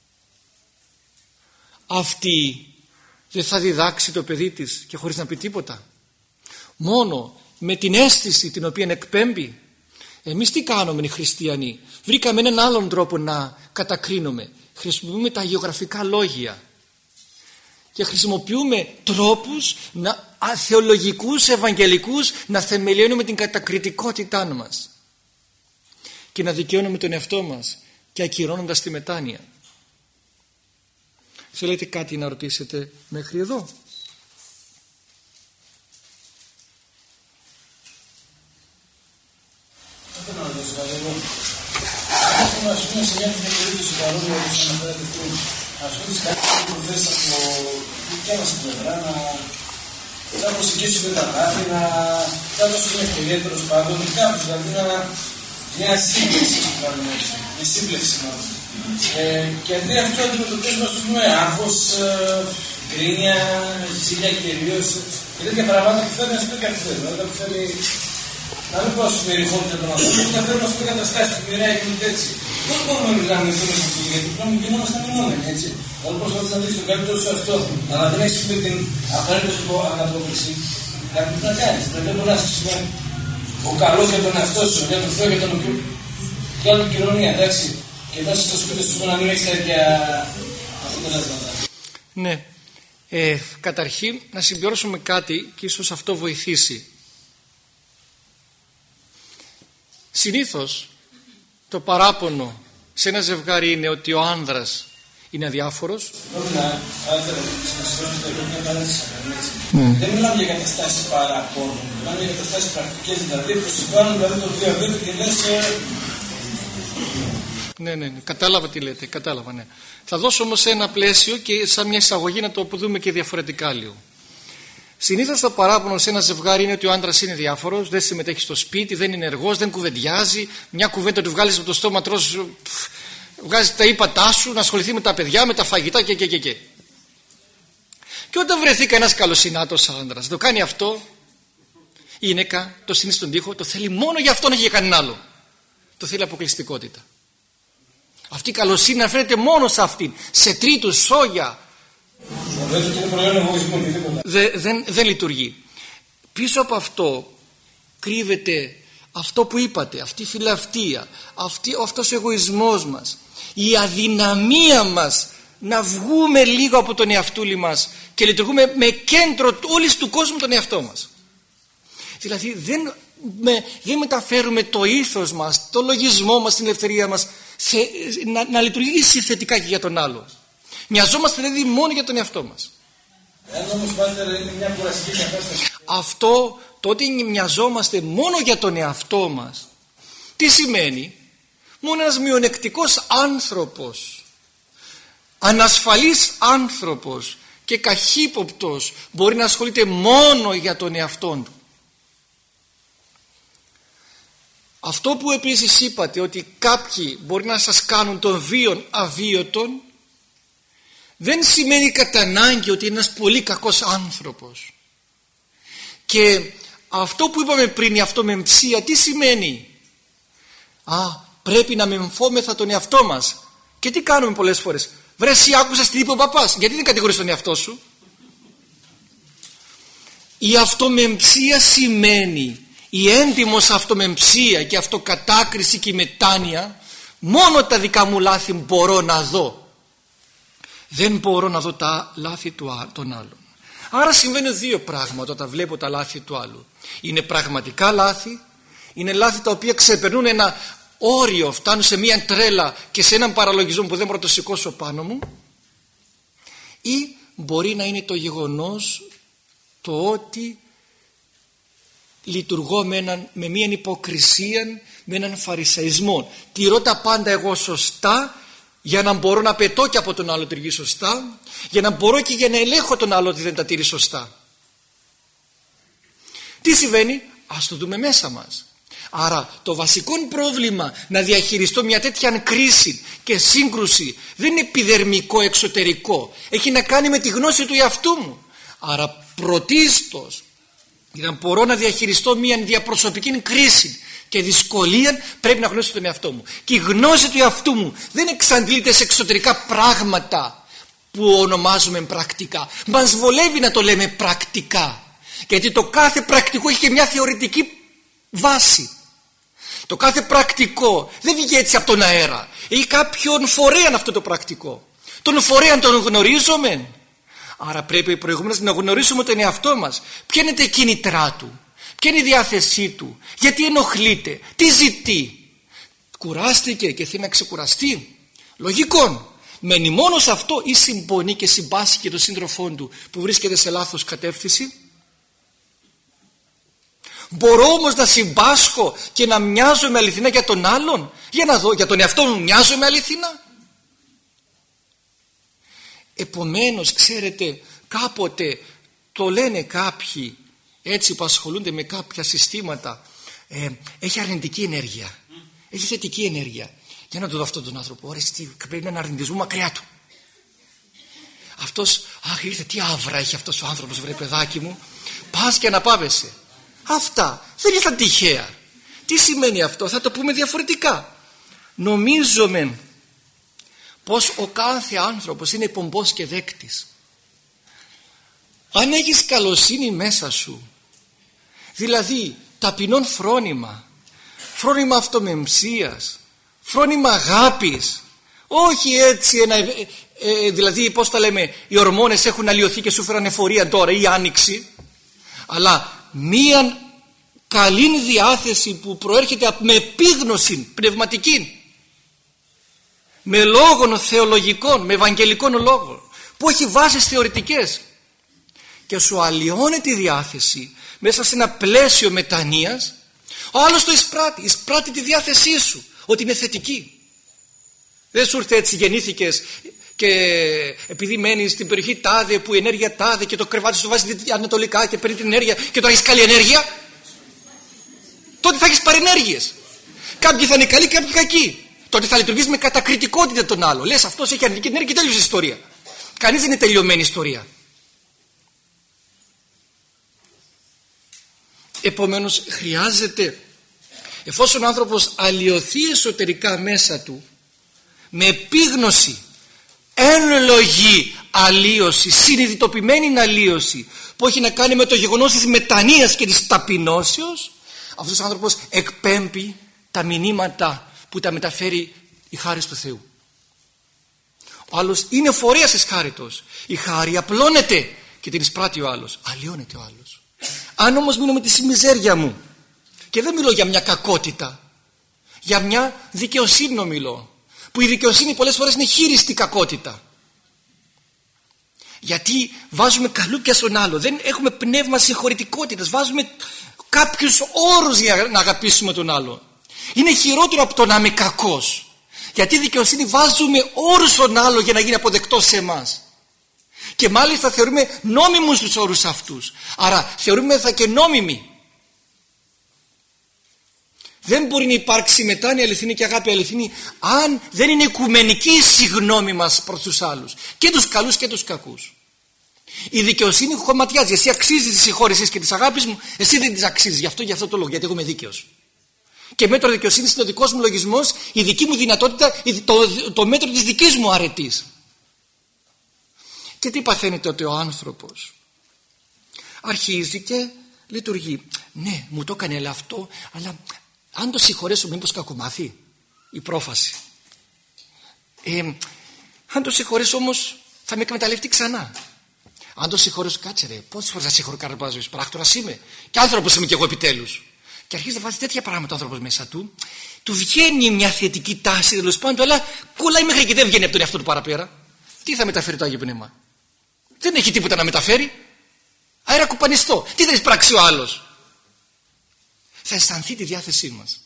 Αυτή δεν θα διδάξει το παιδί της και χωρίς να πει τίποτα? Μόνο με την αίσθηση την οποία εκπέμπει. Εμείς τι κάνουμε οι χριστιανοί? Βρήκαμε έναν άλλον τρόπο να κατακρίνουμε. Χρησιμοποιούμε τα γεωγραφικά λόγια και χρησιμοποιούμε τρόπους θεολογικούς, ευαγγελικούς, να θεμελιώνουμε την κατακριτικότητά μας και να δικαιώνουμε τον εαυτό μας και ακυρώνοντας τη μετάνοια. Θέλετε κάτι να ρωτήσετε μέχρι εδώ? θέλω να ρωτήσω κάτι εγώ. Έχουμε ας πούμε σε μια τέτοια περίπτωση παρόλο που σας αναφέρατε πριν, ας πούμε τις κάποιες προθέσεις από δικιά μας την πλευρά να προσεγγίσουμε τα λάθη, να δώσουμε μια ευκαιρία τέλος πάντων, κάπως δηλαδή μια σύμπλευση, μια σύμπλευση μάλλον. Και αντί αυτό αντιμετωπίζουμε ας πούμε άγχος, γκρίνια, ζήλια κυρίως και τέτοια πράγματα που φέρνει ας πούμε καθημερινότητα, που φέρνει να μην πω ας πούμε ρηχότητα των ανθρώπων, που θα φέρνουν ας πούμε καταστάσεις που μοιραία και έτσι. Πώς μπορούμε να μιλάμε με αυτό, γιατί πρέπει να γινόμαστε μηνόμενοι, έτσι. Όταν προσπαθείς να δεις τον καλύτερο σου αυτό, αλλά δεν έχεις με την απαραίτητη αναπόκριση, κάτι που να κάνεις. Πρέπει να είσαι ο καλός για τον εαυτό σου, για τον Θεό, για τον για την κοινωνία, εντάξει. Και μέσα στο σπίτι σου να μην έχεις τέτοια αποτελέσματα. Ναι. Καταρχήν να συμπληρώσουμε κάτι και ίσως αυτό βοηθήσει. Συνήθως το παράπονο σε ένα ζευγάρι είναι ότι ο άνδρας είναι αδιάφορος. Δεν μιλάμε για καταστάσεις παραπώνου, μιλάμε για καταστάσεις πρακτικές, δηλαδή προσυμπάνω δηλαδή το διαβέτω και λες. Ναι, κατάλαβα τι λέτε, κατάλαβα, ναι. Θα δώσω όμως ένα πλαίσιο και σαν μια εισαγωγή να το δούμε και διαφορετικά λίγο. Συνήθως το παράπονο σε ένα ζευγάρι είναι ότι ο άντρας είναι διάφορος, δεν συμμετέχει στο σπίτι, δεν είναι ενεργός, δεν κουβεντιάζει. Μια κουβέντα του βγάλεις από το στόμα, τρως, βγάζει τα ύπατά σου, να ασχοληθεί με τα παιδιά, με τα φαγητά και. Και όταν βρεθεί κανένας καλοσυνάτος άντρας, το κάνει αυτό, η γυναίκα το στείνει στον τοίχο, το θέλει μόνο για αυτόν, όχι για κανέναν άλλο. Το θέλει αποκλειστικότητα. Αυτή η καλοσύνη να φαίνεται μόνο σε αυτήν, σε τρίτους, σόγια. Δεν λειτουργεί. Πίσω από αυτό κρύβεται αυτό που είπατε, αυτή η φιλαυτία, αυτός ο εγωισμός μας, η αδυναμία μας να βγούμε λίγο από τον εαυτούλη μας και λειτουργούμε με κέντρο όλης του κόσμου τον εαυτό μας. Δηλαδή δεν μεταφέρουμε το ήθος μας, το λογισμό μας, την ελευθερία μας να λειτουργήσει θετικά και για τον άλλο. Μοιαζόμαστε δηλαδή μόνο για τον εαυτό μας. Όμως πάτερ είναι μια κουραστική κατάσταση. Αυτό το ότι μοιαζόμαστε μόνο για τον εαυτό μας, τι σημαίνει? Μόνο ένας μειονεκτικός άνθρωπος, ανασφαλής άνθρωπος και καχύποπτος μπορεί να ασχολείται μόνο για τον εαυτό του. Αυτό που επίσης είπατε, ότι κάποιοι μπορεί να σας κάνουν τον βίον αβίωτον, δεν σημαίνει κατά ανάγκη ότι είναι ένας πολύ κακός άνθρωπος. Και αυτό που είπαμε πριν, η αυτομεμψία, τι σημαίνει? Πρέπει να μεμφόμεθα τον εαυτό μας. Και τι κάνουμε πολλές φορές? Βρε, εσύ άκουσες τι είπε ο παπάς, γιατί δεν κατηγορείς τον εαυτό σου? Η αυτομεμψία σημαίνει, η έντιμος αυτομεμψία και αυτοκατάκριση και η μετάνοια, μόνο τα δικά μου λάθη μπορώ να δω. Δεν μπορώ να δω τα λάθη των άλλων. Άρα συμβαίνουν δύο πράγματα όταν βλέπω τα λάθη του άλλου. Είναι πραγματικά λάθη, είναι λάθη τα οποία ξεπερνούν ένα όριο, φτάνουν σε μια τρέλα και σε έναν παραλογισμό που δεν μπορώ να το σηκώσω πάνω μου, ή μπορεί να είναι το γεγονός το ότι λειτουργώ με μια υποκρισία, με έναν φαρισαϊσμό. Τηρώ τα πάντα εγώ σωστά, για να μπορώ να πετώ και από τον άλλο τηρεί σωστά, για να μπορώ και για να ελέγχω τον άλλο ότι δεν τα τηρεί σωστά. Τι συμβαίνει? Ας το δούμε μέσα μας. Άρα το βασικό πρόβλημα να διαχειριστώ μια τέτοια κρίση και σύγκρουση δεν είναι επιδερμικό εξωτερικό, έχει να κάνει με τη γνώση του εαυτού μου. Άρα πρωτίστως, για να μπορώ να διαχειριστώ μια διαπροσωπική κρίση και δυσκολία, πρέπει να γνώσω τον εαυτό μου. Και η γνώση του εαυτού μου δεν εξαντλείται σε εξωτερικά πράγματα που ονομάζουμε πρακτικά. Μας βολεύει να το λέμε πρακτικά, γιατί το κάθε πρακτικό έχει και μια θεωρητική βάση. Το κάθε πρακτικό δεν βγήκε έτσι από τον αέρα, έχει κάποιον φορέα αυτό το πρακτικό. Τον φορέα τον γνωρίζουμε. Άρα πρέπει προηγουμένως να γνωρίσουμε τον εαυτό μας. Ποια είναι τα κίνητρά του, ποια είναι η διάθεσή του, γιατί ενοχλείται, τι ζητεί. Κουράστηκε και θέλει να ξεκουραστεί. Λογικό. Μένει μόνο σε αυτό ή συμπονεί και συμπάσχει και τον σύντροφό του που βρίσκεται σε λάθος κατεύθυνση? Μπορώ όμως να συμπάσχω και να μοιάζομαι αληθινά για τον άλλον? Για να δω, για τον εαυτό μου μοιάζομαι αληθινά? Επομένως, ξέρετε, κάποτε το λένε κάποιοι έτσι που ασχολούνται με κάποια συστήματα, έχει αρνητική ενέργεια, έχει θετική ενέργεια. Για να το δω αυτόν τον άνθρωπο, ωραία, πρέπει να είναι αρνητισμό μακριά του. Αυτός, αχ, ήρθε, τι άβρα έχει αυτός ο άνθρωπος, βρε παιδάκι μου. Πας και αναπάβεσαι. Αυτά δεν ήρθαν τυχαία. Τι σημαίνει αυτό? Θα το πούμε διαφορετικά. Νομίζουμε πως ο κάθε άνθρωπος είναι πομπός και δέκτης. Αν έχεις καλοσύνη μέσα σου, δηλαδή ταπεινόν φρόνημα, φρόνημα αυτομεμψίας, φρόνημα αγάπης, όχι έτσι δηλαδή πώς τα λέμε, οι ορμόνες έχουν αλλοιωθεί και σου φέραν εφορία τώρα ή άνοιξη, αλλά μία καλή διάθεση που προέρχεται με επίγνωση πνευματική, με λόγων θεολογικών, με ευαγγελικών λόγων, που έχει βάσεις θεωρητικές και σου αλλοιώνει τη διάθεση μέσα σε ένα πλαίσιο μετανοίας, ο άλλος το εισπράττει τη διάθεσή σου ότι είναι θετική. Δεν σου ήρθε έτσι, γεννήθηκες και επειδή μένεις στην περιοχή τάδε που η ενέργεια τάδε και το κρεβάτι σου βάζει ανατολικά και παίρνει την ενέργεια και τώρα έχεις καλή ενέργεια, τότε θα έχεις παρενέργειες. Κάποιοι θα είναι καλοί, κάποιοι κακοί. Τότε θα λειτουργείς με κατακριτικότητα τον άλλο. Λες αυτός έχει αρνητική ενέργεια και τέλειωσε η ιστορία. Κανείς δεν είναι τελειωμένη ιστορία. Επομένως χρειάζεται, εφόσον ο άνθρωπος αλλοιωθεί εσωτερικά μέσα του, με επίγνωση, ένλογη αλλίωση, συνειδητοποιημένη αλλίωση που έχει να κάνει με το γεγονός της μετανοίας και της ταπεινώσεως, αυτός ο άνθρωπος εκπέμπει τα μηνύματα που τα μεταφέρει η χάρις του Θεού. Ο άλλος είναι φορέας της χάριτος. Η χάρη απλώνεται και την εισπράττει ο άλλος. Αλλοιώνεται ο άλλος. Αν όμως μείνω με τη μιζέρια μου, και δεν μιλώ για μια κακότητα, για μια δικαιοσύνη μιλώ, που η δικαιοσύνη πολλές φορές είναι χείριστη κακότητα, γιατί βάζουμε καλούπια στον άλλο, δεν έχουμε πνεύμα συγχωρητικότητας, βάζουμε κάποιους όρους για να αγαπήσουμε τον άλλο. Είναι χειρότερο από το να είμαι κακός, γιατί η δικαιοσύνη βάζουμε όρους στον άλλο για να γίνει αποδεκτός σε εμάς. Και μάλιστα θεωρούμε νόμιμους τους όρους αυτούς. Άρα θεωρούμε θα και νόμιμοι. Δεν μπορεί να υπάρξει μετάνοια αληθινή και αγάπη αληθινή αν δεν είναι οικουμενική η συγγνώμη μας προς τους άλλους, και τους καλούς και τους κακούς. Η δικαιοσύνη χωματιάζει. Εσύ αξίζεις τη συγχώρεσης και της αγάπης μου, εσύ δεν τις αξίζεις. Γι' αυτό το λόγο, γιατί εγώ είμαι δίκαιος. Και μέτρο δικαιοσύνης είναι ο δικός μου λογισμός, η δική μου δυνατότητα, το μέτρο της δικής μου αρετής. Και τι παθαίνει τότε ο άνθρωπος? Αρχίζει και λειτουργεί. Ναι, μου το έκανε αυτό, αλλά αν το συγχωρέσω μήπως κακομάθει? Η πρόφαση. Αν το συγχωρέσω όμως θα με εκμεταλλευτεί ξανά. Αν το συγχωρέσω, κάτσε ρε, πόσες φορές θα συγχωρώ κατά ζωής? Πράκτορας είμαι και άνθρωπος είμαι κι εγώ επιτέλους. Και αρχίζει να βάζει τέτοια πράγματα ο άνθρωπος μέσα του. Του βγαίνει μια θετική τάση τέλος πάντων, αλλά κολλάει μέχρι και δεν βγαίνει από τον εαυτό του παραπέρα. Τι θα μεταφέρει το Άγιο Πνεύμα? Δεν έχει τίποτα να μεταφέρει. Αέρα κουπανιστό. Τι θα εισπράξει ο άλλος? Θα αισθανθεί τη διάθεσή μας.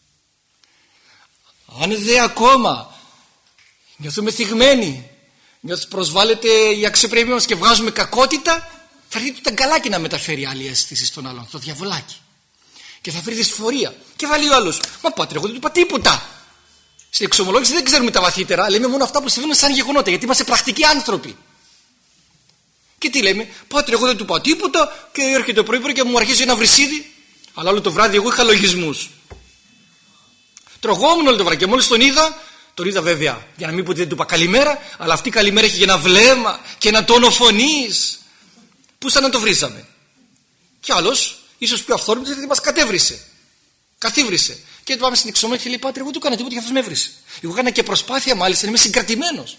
Αν δεν ακόμα νιώθουμε θυγμένοι, προσβάλλεται η αξιοπρέπεια μας και βγάζουμε κακότητα, θα έρθει το ταγκαλάκι να μεταφέρει άλλη αίσθηση στον άλλον, το διαβολάκι. Και θα βρει δυσφορία. Και θα λέει ο άλλος, μα Πάτρε, εγώ δεν του είπα τίποτα. Στην εξομολόγηση δεν ξέρουμε τα βαθύτερα, λέμε μόνο αυτά που συμβαίνουν σαν γεγονότα, γιατί είμαστε πρακτικοί άνθρωποι. Και τι λέμε? Πάτρε, εγώ δεν του είπα τίποτα, και έρχεται το πρωί και μου αρχίζει ένα βρυσίδι. Αλλά όλο το βράδυ εγώ είχα λογισμούς. Τρογόμουν όλο το βράδυ και μόλις τον είδα βέβαια, για να μην πω ότι δεν του είπα καλημέρα, αλλά αυτή η καλημέρα έχει και ένα βλέμμα και ένα τόνο φωνής που σαν να το βρίζαμε. Κι άλλος, ίσως πιο αυθόρμητος, γιατί μας καθίβρισε. Και πάμε στην εξομολόγηση και λέει, Πάτρε, εγώ του έκανα τίποτα και αυτός με έβρισε. Εγώ έκανα και προσπάθεια μάλιστα να είμαι συγκρατημένος.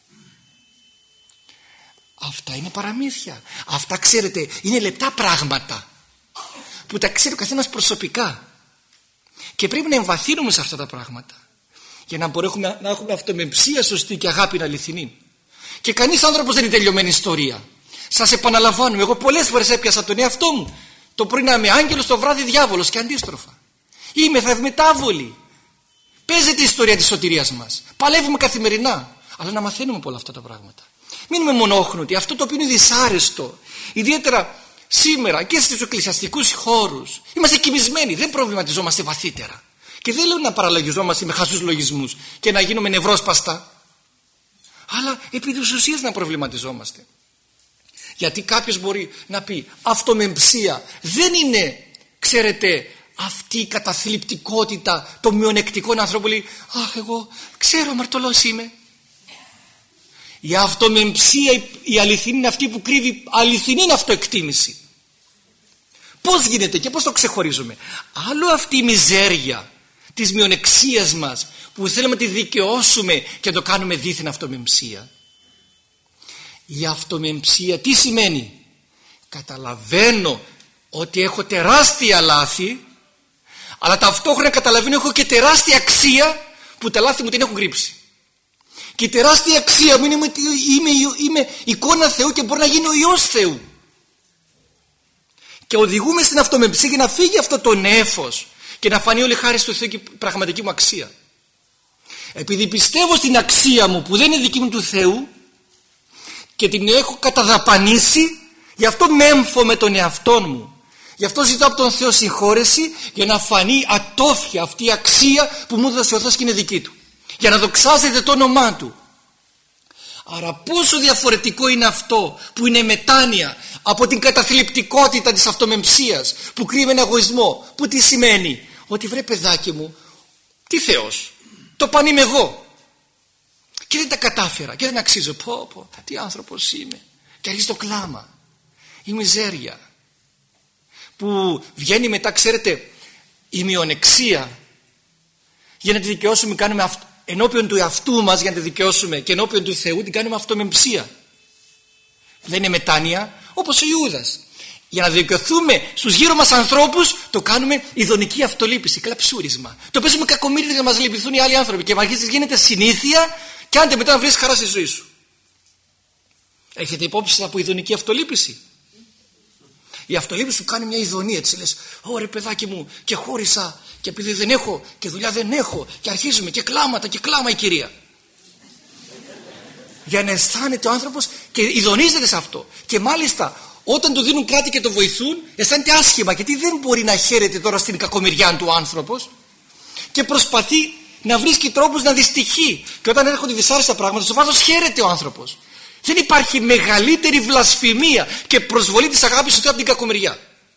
Αυτά είναι παραμύθια. Αυτά, ξέρετε, είναι λεπτά πράγματα που τα ξέρει ο καθένας προσωπικά. Και πρέπει να εμβαθύνουμε σε αυτά τα πράγματα για να μπορούμε να έχουμε αυτομεμψία σωστή και αγάπη αληθινή. Και κανείς άνθρωπος δεν είναι τελειωμένη ιστορία. Σας επαναλαμβάνουμε, εγώ πολλές φορές έπιασα τον εαυτό μου Το πρωί να είμαι άγγελος, το βράδυ διάβολος και αντίστροφα. Είμαι μετάβολοι. Παίζεται η ιστορία της σωτηρίας μας. Παλεύουμε καθημερινά. Αλλά να μαθαίνουμε πολλά αυτά τα πράγματα. Μην είμαι μονόχνοτοι. Αυτό το οποίο είναι δυσάρεστο, ιδιαίτερα σήμερα και στους εκκλησιαστικούς χώρους, είμαστε κοιμισμένοι. Δεν προβληματιζόμαστε βαθύτερα. Και δεν λέω να παραλογιζόμαστε με χαζούς λογισμούς και να γίνουμε νευρόσπαστα. Αλλά επί της ουσίας να προβληματιζόμαστε. Γιατί κάποιος μπορεί να πει αυτομεμψία δεν είναι, ξέρετε, αυτή η καταθλιπτικότητα των μειονεκτικών ανθρώπων. Λέει, αχ, εγώ ξέρω, αμαρτωλός είμαι. Η αυτομεμψία η αληθινή είναι αυτή που κρύβει αληθινή αυτοεκτίμηση. Πώς γίνεται και πώς το ξεχωρίζουμε? Άλλο αυτή η μιζέρια της μειονεξίας μας που θέλουμε να τη δικαιώσουμε και να το κάνουμε δίθεν αυτομεμψία. Η αυτομεμψία τι σημαίνει? Καταλαβαίνω ότι έχω τεράστια λάθη, αλλά ταυτόχρονα καταλαβαίνω έχω και τεράστια αξία που τα λάθη μου την έχουν κρύψει. Και η τεράστια αξία μου είναι ότι είμαι εικόνα Θεού και μπορώ να γίνω Υιός Θεού. Και οδηγούμε στην αυτομεμψία για να φύγει αυτό το νέφος και να φανεί όλη χάρη του Θεού και η πραγματική μου αξία. Επειδή πιστεύω στην αξία μου που δεν είναι δική μου του Θεού και την έχω καταδαπανίσει, γι' αυτό μέμφω με τον εαυτό μου. Γι' αυτό ζητώ από τον Θεό συγχώρεση για να φανεί ατόφια αυτή η αξία που μου έδωσε ο Θεός και είναι δική του. Για να δοξάζεται το όνομά του. Άρα πόσο διαφορετικό είναι αυτό που είναι μετάνοια από την καταθλιπτικότητα της αυτομεμψίας που κρύβει ένα εγωισμό. Που τι σημαίνει? Ότι βρε παιδάκι μου, τι Θεός, το παν είμαι εγώ και δεν τα κατάφερα και δεν αξίζω. Πω, τι άνθρωπος είμαι. Και αρχίζει το κλάμα, η μιζέρια που βγαίνει μετά, ξέρετε, η μειονεξία. Για να τη δικαιώσουμε κάνουμε ενώπιον του εαυτού μας, για να τη δικαιώσουμε, και ενώπιον του Θεού την κάνουμε αυτομεμψία. Δεν είναι μετάνοια, όπως ο Ιούδας. Για να δικαιωθούμε στους γύρω μας ανθρώπους το κάνουμε ειδονική αυτολύπηση, κλαψούρισμα. Το παίζουμε κακομοίριδες για να μας λυπηθούν οι άλλοι άνθρωποι και μαγείς γίνεται συνήθεια και άντε μετά να βρεις χαρά στη ζωή σου. Έχετε υπόψη σας από ειδονική αυτολύπηση? Η αυτολύπηση σου κάνει μια ειδονία, έτσι λες, ωρε παιδάκι μου, και χώρισα και επειδή δεν έχω και δουλειά δεν έχω και αρχίζουμε και κλάματα και κλάμα η κυρία. Για να αισθάνεται ο άνθρωπος και ειδονίζεται σε αυτό. Και μάλιστα όταν του δίνουν κάτι και το βοηθούν, αισθάνεται άσχημα γιατί δεν μπορεί να χαίρεται τώρα στην κακομοιριά του άνθρωπος και προσπαθεί να βρίσκει τρόπους να δυστυχεί. Και όταν έρχονται δυσάρεστα πράγματα, στο βάθος χαίρεται ο άνθρωπος. Δεν υπάρχει μεγαλύτερη βλασφημία και προσβολή της αγάπης του από την κακομοιριά.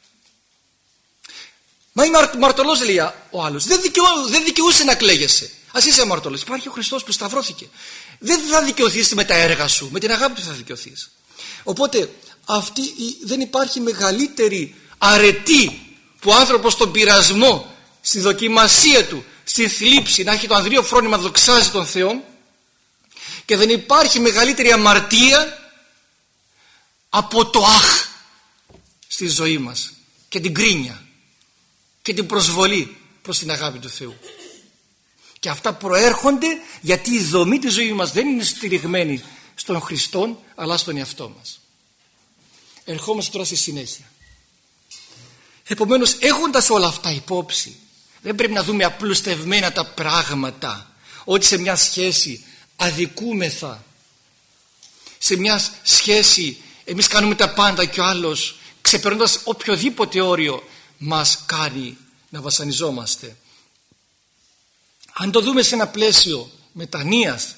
Μα είμαι αμαρτωλός, λέει ο άλλος. Δεν δικαιούσε να κλαίγεσαι. Ας είσαι αμαρτωλός. Υπάρχει ο Χριστός που σταυρώθηκε. Δεν θα δικαιωθείς με τα έργα σου, με την αγάπη του θα δικαιωθείς. Οπότε δεν υπάρχει μεγαλύτερη αρετή που ο άνθρωπος στον πειρασμό, στη δοκιμασία του, στη θλίψη, να έχει το ανδρείο φρόνημα, δοξάζει τον Θεό, και δεν υπάρχει μεγαλύτερη αμαρτία από το αχ στη ζωή μας και την κρίνια και την προσβολή προς την αγάπη του Θεού. Και αυτά προέρχονται γιατί η δομή της ζωής μας δεν είναι στηριγμένη στον Χριστό αλλά στον εαυτό μας. Ερχόμαστε τώρα στη συνέχεια. Επομένως, έχοντας όλα αυτά υπόψη, δεν πρέπει να δούμε απλουστευμένα τα πράγματα, ότι σε μια σχέση αδικούμεθα, σε μια σχέση εμείς κάνουμε τα πάντα και ο άλλος, ξεπερνώντας οποιοδήποτε όριο, μας κάνει να βασανιζόμαστε. Αν το δούμε σε ένα πλαίσιο μετανοίας,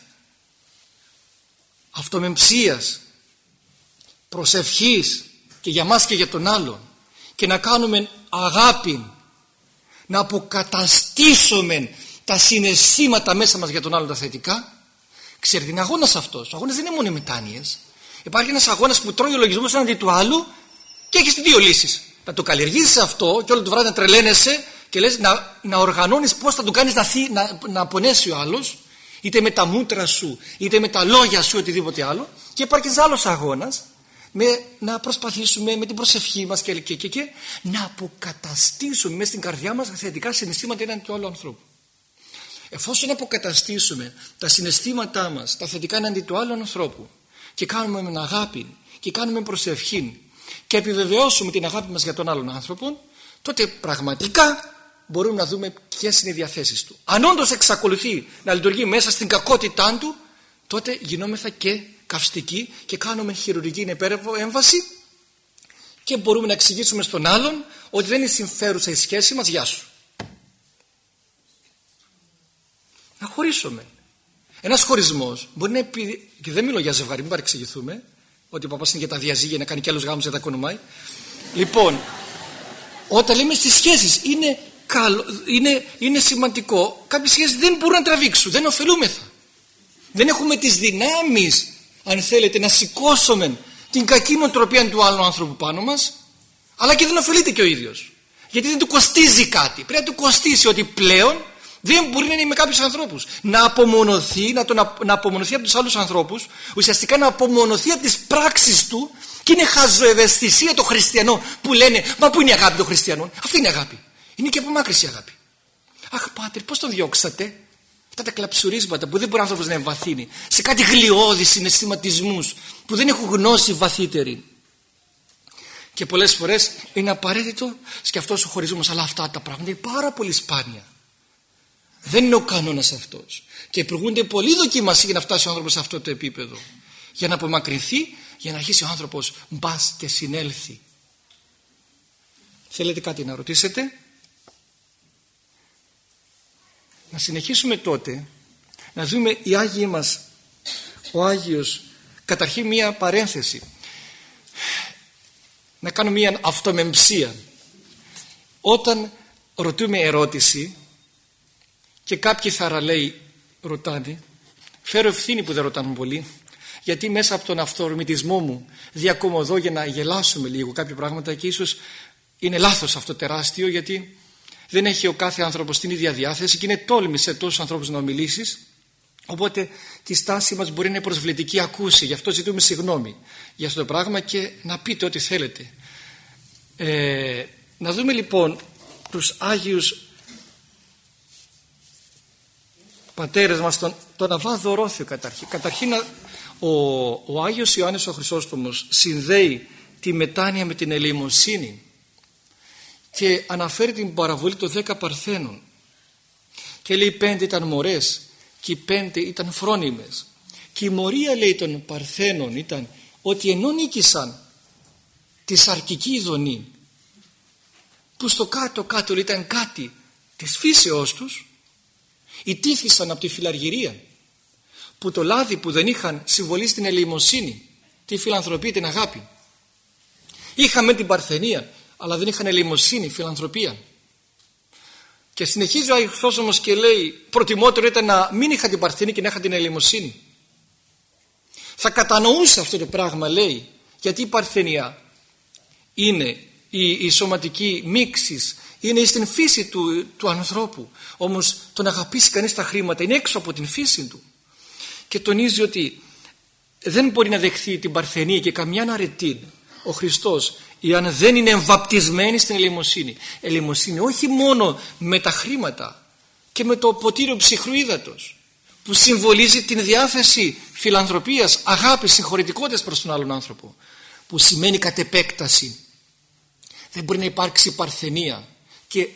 αυτομεμψίας, προσευχής και για μας και για τον άλλον, και να κάνουμε αγάπη, να αποκαταστήσουμε τα συναισθήματα μέσα μας για τον άλλον τα θετικά, ξέρετε, είναι αγώνας αυτός. Ο αγώνας δεν είναι μόνο οι μετάνοιες. Υπάρχει ένας αγώνας που τρώει ο λογισμός έναντι του άλλου και έχεις δύο λύσεις. Να το καλλιεργήσεις αυτό και όλο το βράδυ να τρελαίνεσαι και λες να οργανώνεις πώς θα του κάνεις να πονέσει ο άλλος, είτε με τα μούτρα σου είτε με τα λόγια σου, οτιδήποτε άλλο. Και υπάρχει ένας άλλος αγώνας να προσπαθήσουμε με την προσευχή μας και να αποκαταστήσουμε μέσα στην καρδιά μας θετικά συναισθήματα έναντι του άλλου ανθρώπου. Εφόσον αποκαταστήσουμε τα συναισθήματά μας τα θετικά έναντι του άλλου ανθρώπου και κάνουμε με αγάπη και κάνουμε προσευχή και επιβεβαιώσουμε την αγάπη μας για τον άλλον άνθρωπο, τότε πραγματικά μπορούμε να δούμε ποιες είναι οι διαθέσεις του. Αν όντως εξακολουθεί να λειτουργεί μέσα στην κακότητά του, τότε γινόμεθα και καυστικοί και κάνουμε χειρουργική έμβαση και μπορούμε να εξηγήσουμε στον άλλον ότι δεν είναι συμφέρουσα η σχέση μας, γεια σου. Να χωρίσουμε. Ένας χωρισμός μπορεί να και δεν μιλώ για ζευγάρι, μην παρεξηγηθούμε, ότι ο παπάς είναι για τα διαζύγια, να κάνει και άλλους γάμους για τα κονομάει. Λοιπόν, όταν λέμε στις σχέσεις είναι σημαντικό, κάποιες σχέσεις δεν μπορούν να τραβήξουν, δεν ωφελούμεθα. Δεν έχουμε τις δυνάμεις, αν θέλετε, να σηκώσουμε την κακή νοοτροπία του άλλου άνθρωπου πάνω μας, αλλά και δεν ωφελείται και ο ίδιος. Γιατί δεν του κοστίζει κάτι. Πρέπει να του κοστίσει ότι πλέον δεν μπορεί να είναι με κάποιους ανθρώπους. Να απομονωθεί, να απομονωθεί από τους άλλους ανθρώπους, ουσιαστικά να απομονωθεί από τις πράξεις του, και είναι χαζοευαισθησία των χριστιανών που λένε «Μα πού είναι η αγάπη των χριστιανών?» Αυτή είναι η αγάπη. Είναι και απομάκρυνση η αγάπη. Αχ, πάτερ, πώς τον διώξατε? Αυτά τα κλαψουρίσματα που δεν μπορεί ο άνθρωπος να εμβαθύνει σε κάτι γλιώδεις συναισθηματισμούς που δεν έχουν γνώση βαθύτερη. Και πολλές φορές είναι απαραίτητο και αυτός ο χωρισμός, αλλά αυτά τα πράγματα είναι πάρα πολύ σπάνια. Δεν είναι ο κανόνας αυτός. Και προηγούνται πολλοί δοκιμασίες για να φτάσει ο άνθρωπος σε αυτό το επίπεδο. Για να απομακρυνθεί, για να αρχίσει ο άνθρωπος μπας και συνέλθει. Θέλετε κάτι να ρωτήσετε? Να συνεχίσουμε τότε να δούμε οι Άγιοι μας, ο Άγιος, καταρχήν μία παρένθεση, να κάνω μία αυτομεμψία. Όταν ρωτούμε ερώτηση και κάποιοι θαραλέοι ρωτάνε, φέρω ευθύνη που δεν ρωτάνε πολύ, γιατί μέσα από τον αυτορμητισμό μου διακομωδώ για να γελάσουμε λίγο κάποια πράγματα και ίσως είναι λάθος αυτό τεράστιο, γιατί δεν έχει ο κάθε άνθρωπος την ίδια διάθεση και είναι τόλμη σε τόσους ανθρώπους να μιλήσεις, οπότε τη στάση μας μπορεί να είναι προσβλητική ακούση. Γι' αυτό ζητούμε συγγνώμη για αυτό το πράγμα και να πείτε ό,τι θέλετε. Να δούμε λοιπόν τους Άγιους πατέρες μας, τον Αββά Δωρόθεο καταρχήν ο Άγιος Ιωάννης ο Χρυσόστομος συνδέει τη μετάνοια με την ελεημοσύνη και αναφέρει την παραβολή των 10 παρθένων και λέει 5 ήταν μωρές και οι 5 ήταν φρόνιμες, και η μορία, λέει, των παρθένων ήταν ότι ενώ νίκησαν τη σαρκική ειδονή που στο κάτω ήταν κάτι της φύσεώς τους, ιτήθησαν από τη φιλαργυρία, που το λάδι που δεν είχαν συμβολή στην ελεημοσύνη, τη φιλανθρωπία, την αγάπη. Είχαμε την παρθενία, αλλά δεν είχαν ελεημοσύνη, φιλανθρωπία. Και συνεχίζει ο Άγιος Χρυσόστομος και λέει προτιμότερο ήταν να μην είχα την παρθενία και να είχα την ελεημοσύνη. Θα κατανοούσε αυτό το πράγμα, λέει, γιατί η παρθενία είναι η σωματική μίξης, είναι στην φύση του ανθρώπου. Όμως τον αγαπήσει κανείς τα χρήματα είναι έξω από την φύση του. Και τονίζει ότι δεν μπορεί να δεχθεί την παρθενία και καμιά αρετή ο Χριστός εάν δεν είναι εμβαπτισμένη στην ελεημοσύνη. Ελεημοσύνη όχι μόνο με τα χρήματα και με το ποτήριο ψυχρού ύδατος που συμβολίζει την διάθεση φιλανθρωπίας, αγάπης, συγχωρητικότητας προς τον άλλον άνθρωπο, που σημαίνει κατ' επέκταση. Δεν μπορεί να υπάρξει παρθενία και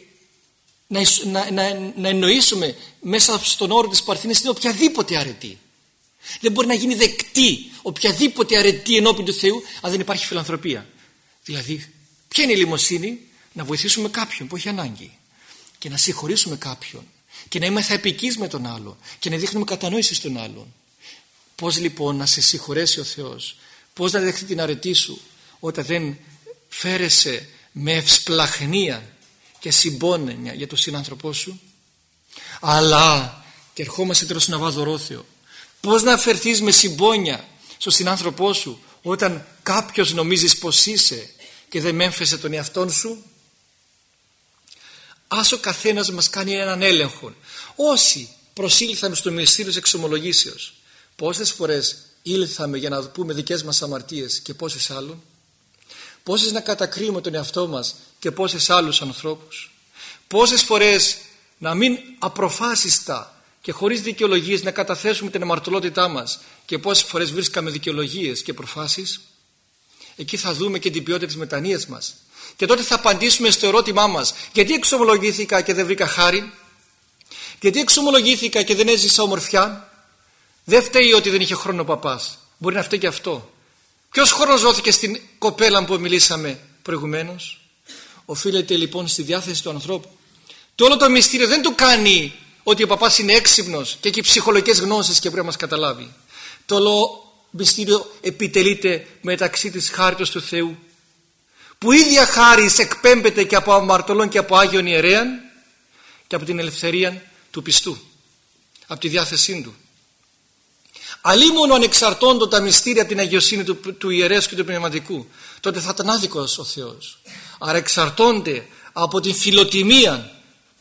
να εννοήσουμε μέσα στον όρο της παρθενίας είναι οποιαδήποτε αρετή. Δεν μπορεί να γίνει δεκτή οποιαδήποτε αρετή ενώπιν του Θεού αν δεν υπάρχει φιλανθρωπία. Δηλαδή, ποια είναι η ελεημοσύνη? Να βοηθήσουμε κάποιον που έχει ανάγκη και να συγχωρήσουμε κάποιον και να είμαστε επικείς με τον άλλο και να δείχνουμε κατανόηση στον άλλον. Πώς λοιπόν να σε συγχωρέσει ο Θεός? Πώς να δεχτεί την αρετή σου όταν δεν φέρεσαι με ευσπλαχνία και συμπόνια για τον συνάνθρωπό σου? Αλλά, και ερχόμαστε τώρα στον Αββά Δωρόθεο, πώς να φερθείς με συμπόνια στον συνάνθρωπό σου όταν κάποιος νομίζεις πως είσαι και δεν μέμφεσαι τον εαυτόν σου? Ας ο καθένας μας κάνει έναν έλεγχο. Όσοι προσήλθαμε στο μυστήριο της εξομολογήσεως, πόσες φορές ήλθαμε για να πούμε δικές μας αμαρτίες και πόσες άλλων? Πόσες να κατακρίνουμε τον εαυτό μας και πόσες άλλους ανθρώπους? Πόσες φορές να μην απροφάσιστα και χωρίς δικαιολογίες να καταθέσουμε την αμαρτωλότητά μας και πόσες φορές βρίσκαμε δικαιολογίες και προφάσεις? Εκεί θα δούμε και την ποιότητα της μετανοίας μας. Και τότε θα απαντήσουμε στο ερώτημά μας: γιατί εξομολογήθηκα και δεν βρήκα χάρη? Γιατί εξομολογήθηκα και δεν έζησα ομορφιά? Δεν φταίει ότι δεν είχε χρόνο ο παπάς. Μπορεί να φταίει και αυτό. Ποιος χρόνος δόθηκε στην κοπέλα που μιλήσαμε προηγουμένως? Οφείλεται λοιπόν στη διάθεση του ανθρώπου. Το όλο το μυστήριο δεν του κάνει ότι ο παπάς είναι έξυπνος και έχει ψυχολογικές γνώσεις και μπορεί να μας καταλάβει. Το όλο μυστήριο επιτελείται μεταξύ της χάριτος του Θεού, που ίδια χάρις εκπέμπεται και από αμαρτωλών και από Άγιον Ιερέαν, και από την ελευθερία του πιστού, από τη διάθεσή του. Αλλήμωνο αν εξαρτώνται τα μυστήρια από την αγιοσύνη του ιερέως και του πνευματικού, τότε θα ήταν άδικος ο Θεός. Άρα εξαρτώνται από την φιλοτιμία,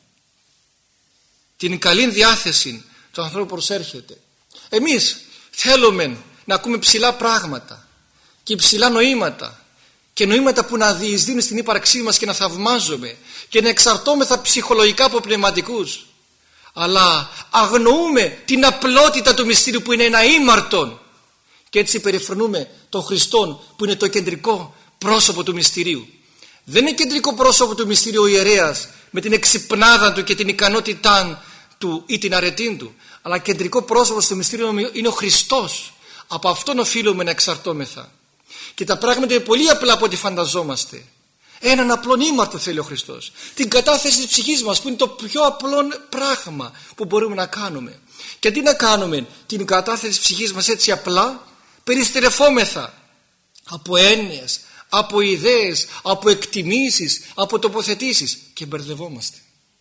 την καλή διάθεση του ανθρώπου που προσέρχεται. Εμείς θέλουμε να ακούμε ψηλά πράγματα και ψηλά νοήματα, και νοήματα που να διεισδύουν στην ύπαρξή μας και να θαυμάζουμε και να εξαρτώμεθα ψυχολογικά από πνευματικούς. Αλλά αγνοούμε την απλότητα του μυστήριου που είναι ένα ήμαρτον, και έτσι περιφρονούμε τον Χριστόν που είναι το κεντρικό πρόσωπο του μυστηρίου. Δεν είναι κεντρικό πρόσωπο του μυστηρίου ο ιερέας με την εξυπνάδα του και την ικανότητά του ή την αρετή του, αλλά κεντρικό πρόσωπο του μυστηρίου είναι ο Χριστός. Από αυτόν οφείλουμε να εξαρτώμεθα. Και τα πράγματα είναι πολύ απλά από ό,τι φανταζόμαστε. Έναν απλό ήμαρτο θέλει ο Χριστός. Την κατάθεση της ψυχής μας, που είναι το πιο απλό πράγμα που μπορούμε να κάνουμε. Και τι να κάνουμε την κατάθεση της ψυχής μας έτσι απλά? Περιστερεφόμεθα από έννοιες, από ιδέες, από εκτιμήσεις, από τοποθετήσεις, και μπερδευόμαστε.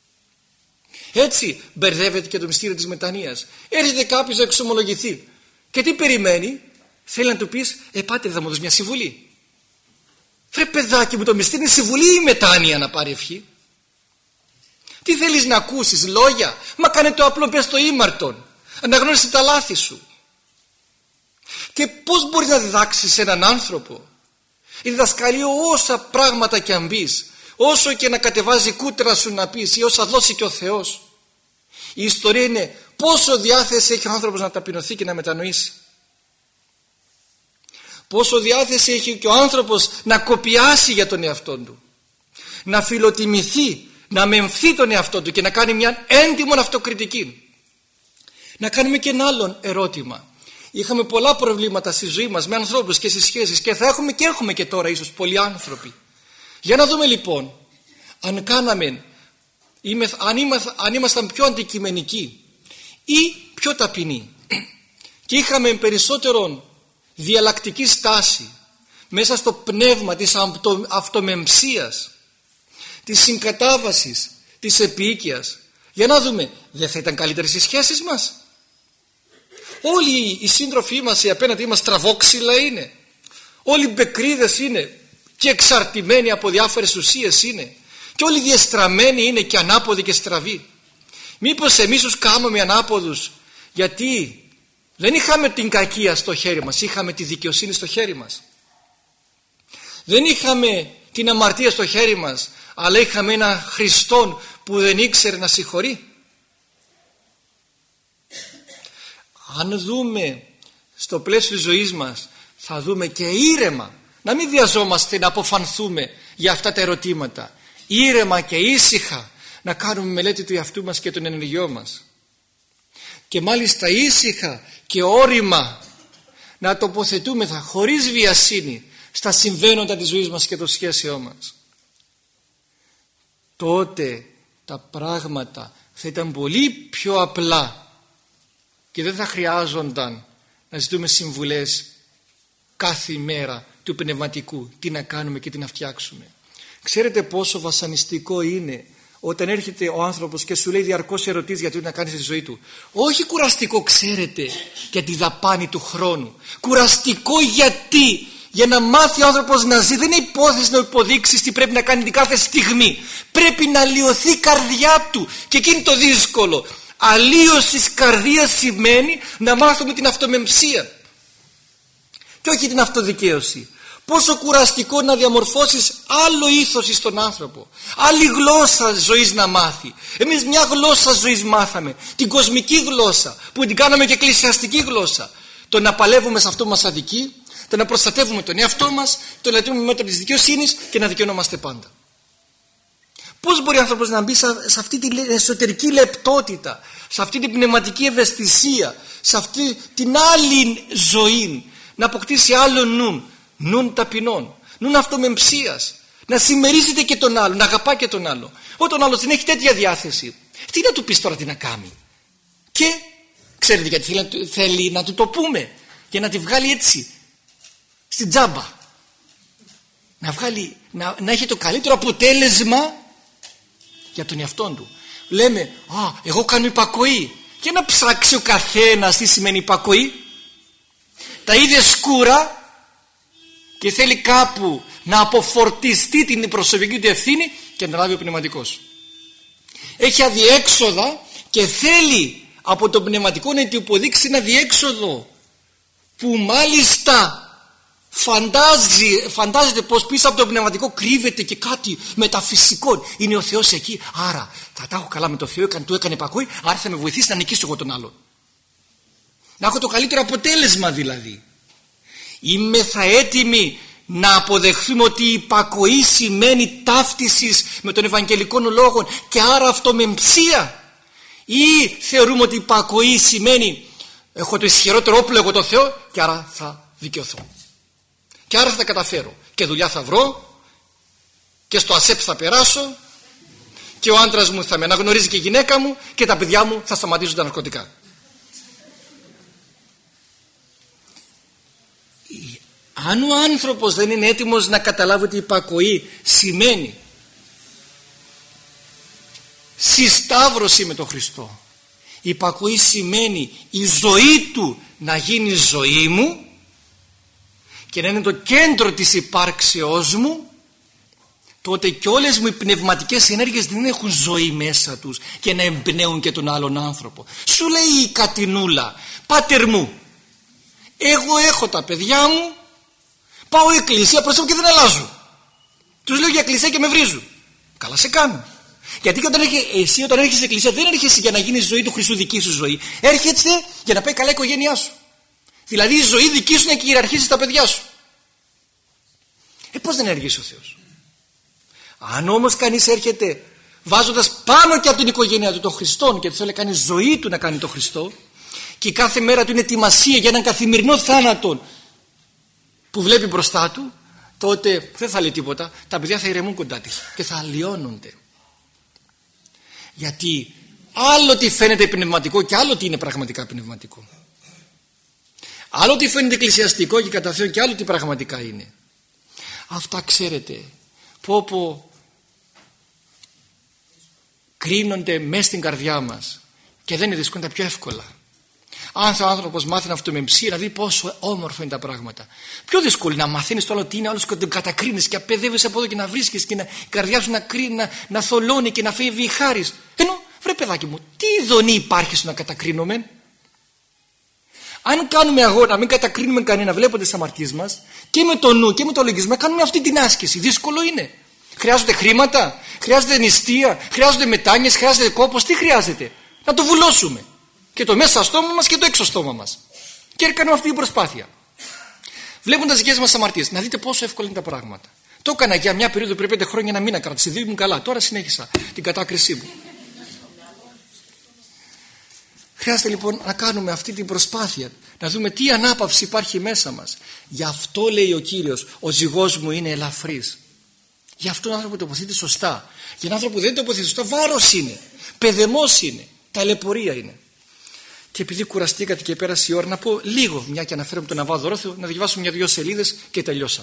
Έτσι μπερδεύεται και το μυστήριο της μετανοίας. Έρχεται κάποιος να εξομολογηθεί και τι περιμένει? Θέλει να του πεις: πάτερ, θα μου δώσει μια συμβουλή. Φρε παιδάκι μου, το μυστήριο είναι συμβουλή ή μετάνοια να πάρει ευχή? Τι θέλεις να ακούσεις, λόγια? Μα κάνε το απλό, πες το ήμαρτον. Αναγνώρισε τα λάθη σου. Και πώς μπορείς να διδάξεις έναν άνθρωπο? Η διδασκαλία, όσα πράγματα και αν πεις, όσο και να κατεβάζει κούτρα σου να πεις, ή όσα δώσει και ο Θεός, η ιστορία είναι πόσο διάθεση έχει ο άνθρωπος να ταπεινωθεί και να μετανοήσει. Πόσο διάθεση έχει και ο άνθρωπος να κοπιάσει για τον εαυτό του, να φιλοτιμηθεί, να μεμφθεί τον εαυτό του και να κάνει μια έντιμον αυτοκριτική. Να κάνουμε και ένα άλλο ερώτημα. Είχαμε πολλά προβλήματα στη ζωή μας με ανθρώπους και στις σχέσεις, και θα έχουμε και έχουμε και τώρα ίσως πολλοί άνθρωποι. Για να δούμε λοιπόν αν ήμασταν πιο αντικειμενικοί ή πιο ταπεινοί και είχαμε περισσότερον διαλλακτική στάση μέσα στο πνεύμα της αυτομεμψίας, της συγκατάβασης, της επίοικιας. Για να δούμε, δεν θα ήταν καλύτερες οι σχέσεις μας? Όλοι οι σύντροφοί μας, οι απέναντί μας τραβόξυλα είναι, όλοι μπεκρίδες είναι και εξαρτημένοι από διάφορες ουσίες είναι, και όλοι διεστραμμένοι είναι και ανάποδοι και στραβοί. Μήπως εμείς τους κάνουμε ανάποδους γιατί δεν είχαμε την κακία στο χέρι μας, είχαμε τη δικαιοσύνη στο χέρι μας? Δεν είχαμε την αμαρτία στο χέρι μας, αλλά είχαμε ένα Χριστόν που δεν ήξερε να συγχωρεί? Αν δούμε στο πλαίσιο της ζωής μας, θα δούμε και ήρεμα, να μην βιαζόμαστε να αποφανθούμε για αυτά τα ερωτήματα. Ήρεμα και ήσυχα να κάνουμε μελέτη του εαυτού μας και των ενεργειών μας, και μάλιστα ήσυχα και όρημα να τοποθετούμεθα χωρίς βιασύνη στα συμβαίνοντα της ζωής μας και των σχέσεών μας. Τότε τα πράγματα θα ήταν πολύ πιο απλά και δεν θα χρειάζονταν να ζητούμε συμβουλές κάθε μέρα του πνευματικού, τι να κάνουμε και τι να φτιάξουμε. Ξέρετε πόσο βασανιστικό είναι όταν έρχεται ο άνθρωπος και σου λέει διαρκώς ερωτήσεις για το τι να κάνει στη ζωή του? Όχι κουραστικό, ξέρετε, για τη δαπάνη του χρόνου. Κουραστικό γιατί? Για να μάθει ο άνθρωπος να ζει, δεν είναι υπόθεση να υποδείξεις τι πρέπει να κάνει την κάθε στιγμή. Πρέπει να αλλοιωθεί η καρδιά του, και εκεί είναι το δύσκολο. Αλλίωση της καρδίας σημαίνει να μάθουμε την αυτομεμψία και όχι την αυτοδικαίωση. Πόσο κουραστικό να διαμορφώσεις άλλο ήθος στον άνθρωπο, άλλη γλώσσα ζωής να μάθει. Εμείς μια γλώσσα ζωής μάθαμε, την κοσμική γλώσσα που την κάναμε και εκκλησιαστική γλώσσα. Το να παλεύουμε σε αυτό μας αδικεί, Το να προστατεύουμε τον εαυτό μας, το να λατρεύουμε μέτρο της δικαιοσύνης και να δικαιωνόμαστε πάντα. Πώς μπορεί ο άνθρωπος να μπει σε αυτή την εσωτερική λεπτότητα, σε αυτή την πνευματική ευαισθησία, σε αυτή την άλλη ζωή, να αποκτήσει άλλο νουν ταπεινών, νουν αυτομεμψίας, να συμμερίζεται και τον άλλο, να αγαπά και τον άλλο. Όταν ο άλλος δεν έχει τέτοια διάθεση, τι να του πεις τώρα τι να κάνει? Και ξέρετε γιατί θέλει να του το πούμε, για να τη βγάλει έτσι στην τζάμπα, να έχει το καλύτερο αποτέλεσμα για τον εαυτόν του. Λέμε, εγώ κάνω υπακοή. Και να ψάξει ο καθένας τι σημαίνει υπακοή. Τα ίδια σκούρα και θέλει κάπου να αποφορτιστεί την προσωπική του ευθύνη και να λάβει ο πνευματικός. Έχει αδιέξοδα και θέλει από το πνευματικό να του υποδείξει ένα διέξοδο που μάλιστα φαντάζεται πως πίσω από το πνευματικό κρύβεται και κάτι μεταφυσικό. Είναι ο Θεός εκεί, άρα θα τα έχω καλά με το Θεό, του έκανε υπακοή, άρα θα με βοηθήσει να νικήσω εγώ τον άλλον, να έχω το καλύτερο αποτέλεσμα. Δηλαδή είμεθα έτοιμοι να αποδεχθούμε ότι η υπακοή σημαίνει ταύτισης με τον Ευαγγελικό λόγο και άρα αυτομεμψία, ή θεωρούμε ότι η υπακοή σημαίνει έχω το ισχυρότερο όπλο εγώ το Θεό και άρα θα δικαιωθώ και άρα θα τα καταφέρω και δουλειά θα βρω και στο ΑΣΕΠ θα περάσω και ο άντρας μου θα με αναγνωρίζει και η γυναίκα μου και τα παιδιά μου θα σταματήσουν τα ναρκωτικά. Αν ο άνθρωπος δεν είναι έτοιμος να καταλάβει ότι η υπακοή σημαίνει συσταύρωση με τον Χριστό, η υπακοή σημαίνει η ζωή του να γίνει ζωή μου και να είναι το κέντρο της υπάρξεώς μου, τότε και όλες μου οι πνευματικές ενέργειες δεν έχουν ζωή μέσα τους και να εμπνέουν και τον άλλον άνθρωπο. Σου λέει η Κατινούλα, πάτερ μου, εγώ έχω τα παιδιά μου, πάω εκκλησία, προσέχω και δεν αλλάζω. Τους λέω για εκκλησία και με βρίζουν. Καλά σε κάνω. Γιατί εσύ όταν έρχεσαι στην εκκλησία δεν έρχεσαι για να γίνει η ζωή του Χριστού δική σου ζωή. Έρχεσαι για να πάει καλά η οικογένειά σου. Δηλαδή η ζωή δική σου είναι να κυριαρχήσει τα παιδιά σου. Πώς δεν έργησε ο Θεός? Αν όμως κανείς έρχεται βάζοντας πάνω και από την οικογένειά του τον Χριστόν και θέλει να κάνει ζωή του να κάνει τον Χριστό και κάθε μέρα του είναι ετοιμασία για έναν καθημερινό θάνατο που βλέπει μπροστά του, τότε δεν θα λέει τίποτα, τα παιδιά θα ηρεμούν κοντά της και θα αλλοιώνονται. Γιατί άλλο τι φαίνεται πνευματικό και άλλο τι είναι πραγματικά πνευματικό. Άλλο τι φαίνεται εκκλησιαστικό και κατά Θεόν και άλλο τι πραγματικά είναι. Αυτά ξέρετε πω κρίνονται μέσα στην καρδιά μας και δεν είναι δύσκολο, τα πιο εύκολα. Αν ο άνθρωπος μάθει να αυτομεμψεί, να δει πόσο όμορφα είναι τα πράγματα. Πιο δύσκολο να μαθαίνεις το άλλο τι είναι, άλλος και τον κατακρίνεις και απαιδεύεσαι από εδώ και να βρίσκεις και η καρδιά σου να θολώνει και να φεύγει η χάρις. Ενώ βρε παιδάκι μου, τι ειδονή υπάρχει στο να κατακρίνουμε? Αν κάνουμε αγώνα, μην κατακρίνουμε κανένα βλέποντας τις αμαρτίες μας και με το νου και με το λογισμό, κάνουμε αυτή την άσκηση. Δύσκολο είναι. Χρειάζονται χρήματα, χρειάζεται νηστεία, χρειάζονται μετάνοιες, χρειάζεται κόπος. Τι χρειάζεται? Να το βουλώσουμε. Και το μέσα στόμα μας και το έξω στόμα μας. Και κάνουμε αυτή την προσπάθεια. Βλέποντας τις δικές μας αμαρτίες, να δείτε πόσο εύκολα είναι τα πράγματα. Το έκανα για μια περίοδο πριν 5 χρόνια, ένα μήνα κράτησε. Δύο ήμουν καλά. Τώρα συνέχισα την κατάκρισή μου. Χρειάζεται λοιπόν να κάνουμε αυτή την προσπάθεια, να δούμε τι ανάπαυση υπάρχει μέσα μας. Γι' αυτό λέει ο Κύριος, ο ζυγός μου είναι ελαφρύς. Γι' αυτό ο άνθρωπος τοποθετείται σωστά. Για έναν άνθρωπο που δεν τοποθετείται σωστά, βάρος είναι, παιδεμός είναι, ταλαιπωρία είναι. Και επειδή κουραστήκατε και πέρασε η ώρα, να πω λίγο, μια και αναφέρομαι τον Αββά Δωρόθεο, να διαβάσουμε 1-2 σελίδες και τελειώσαμε.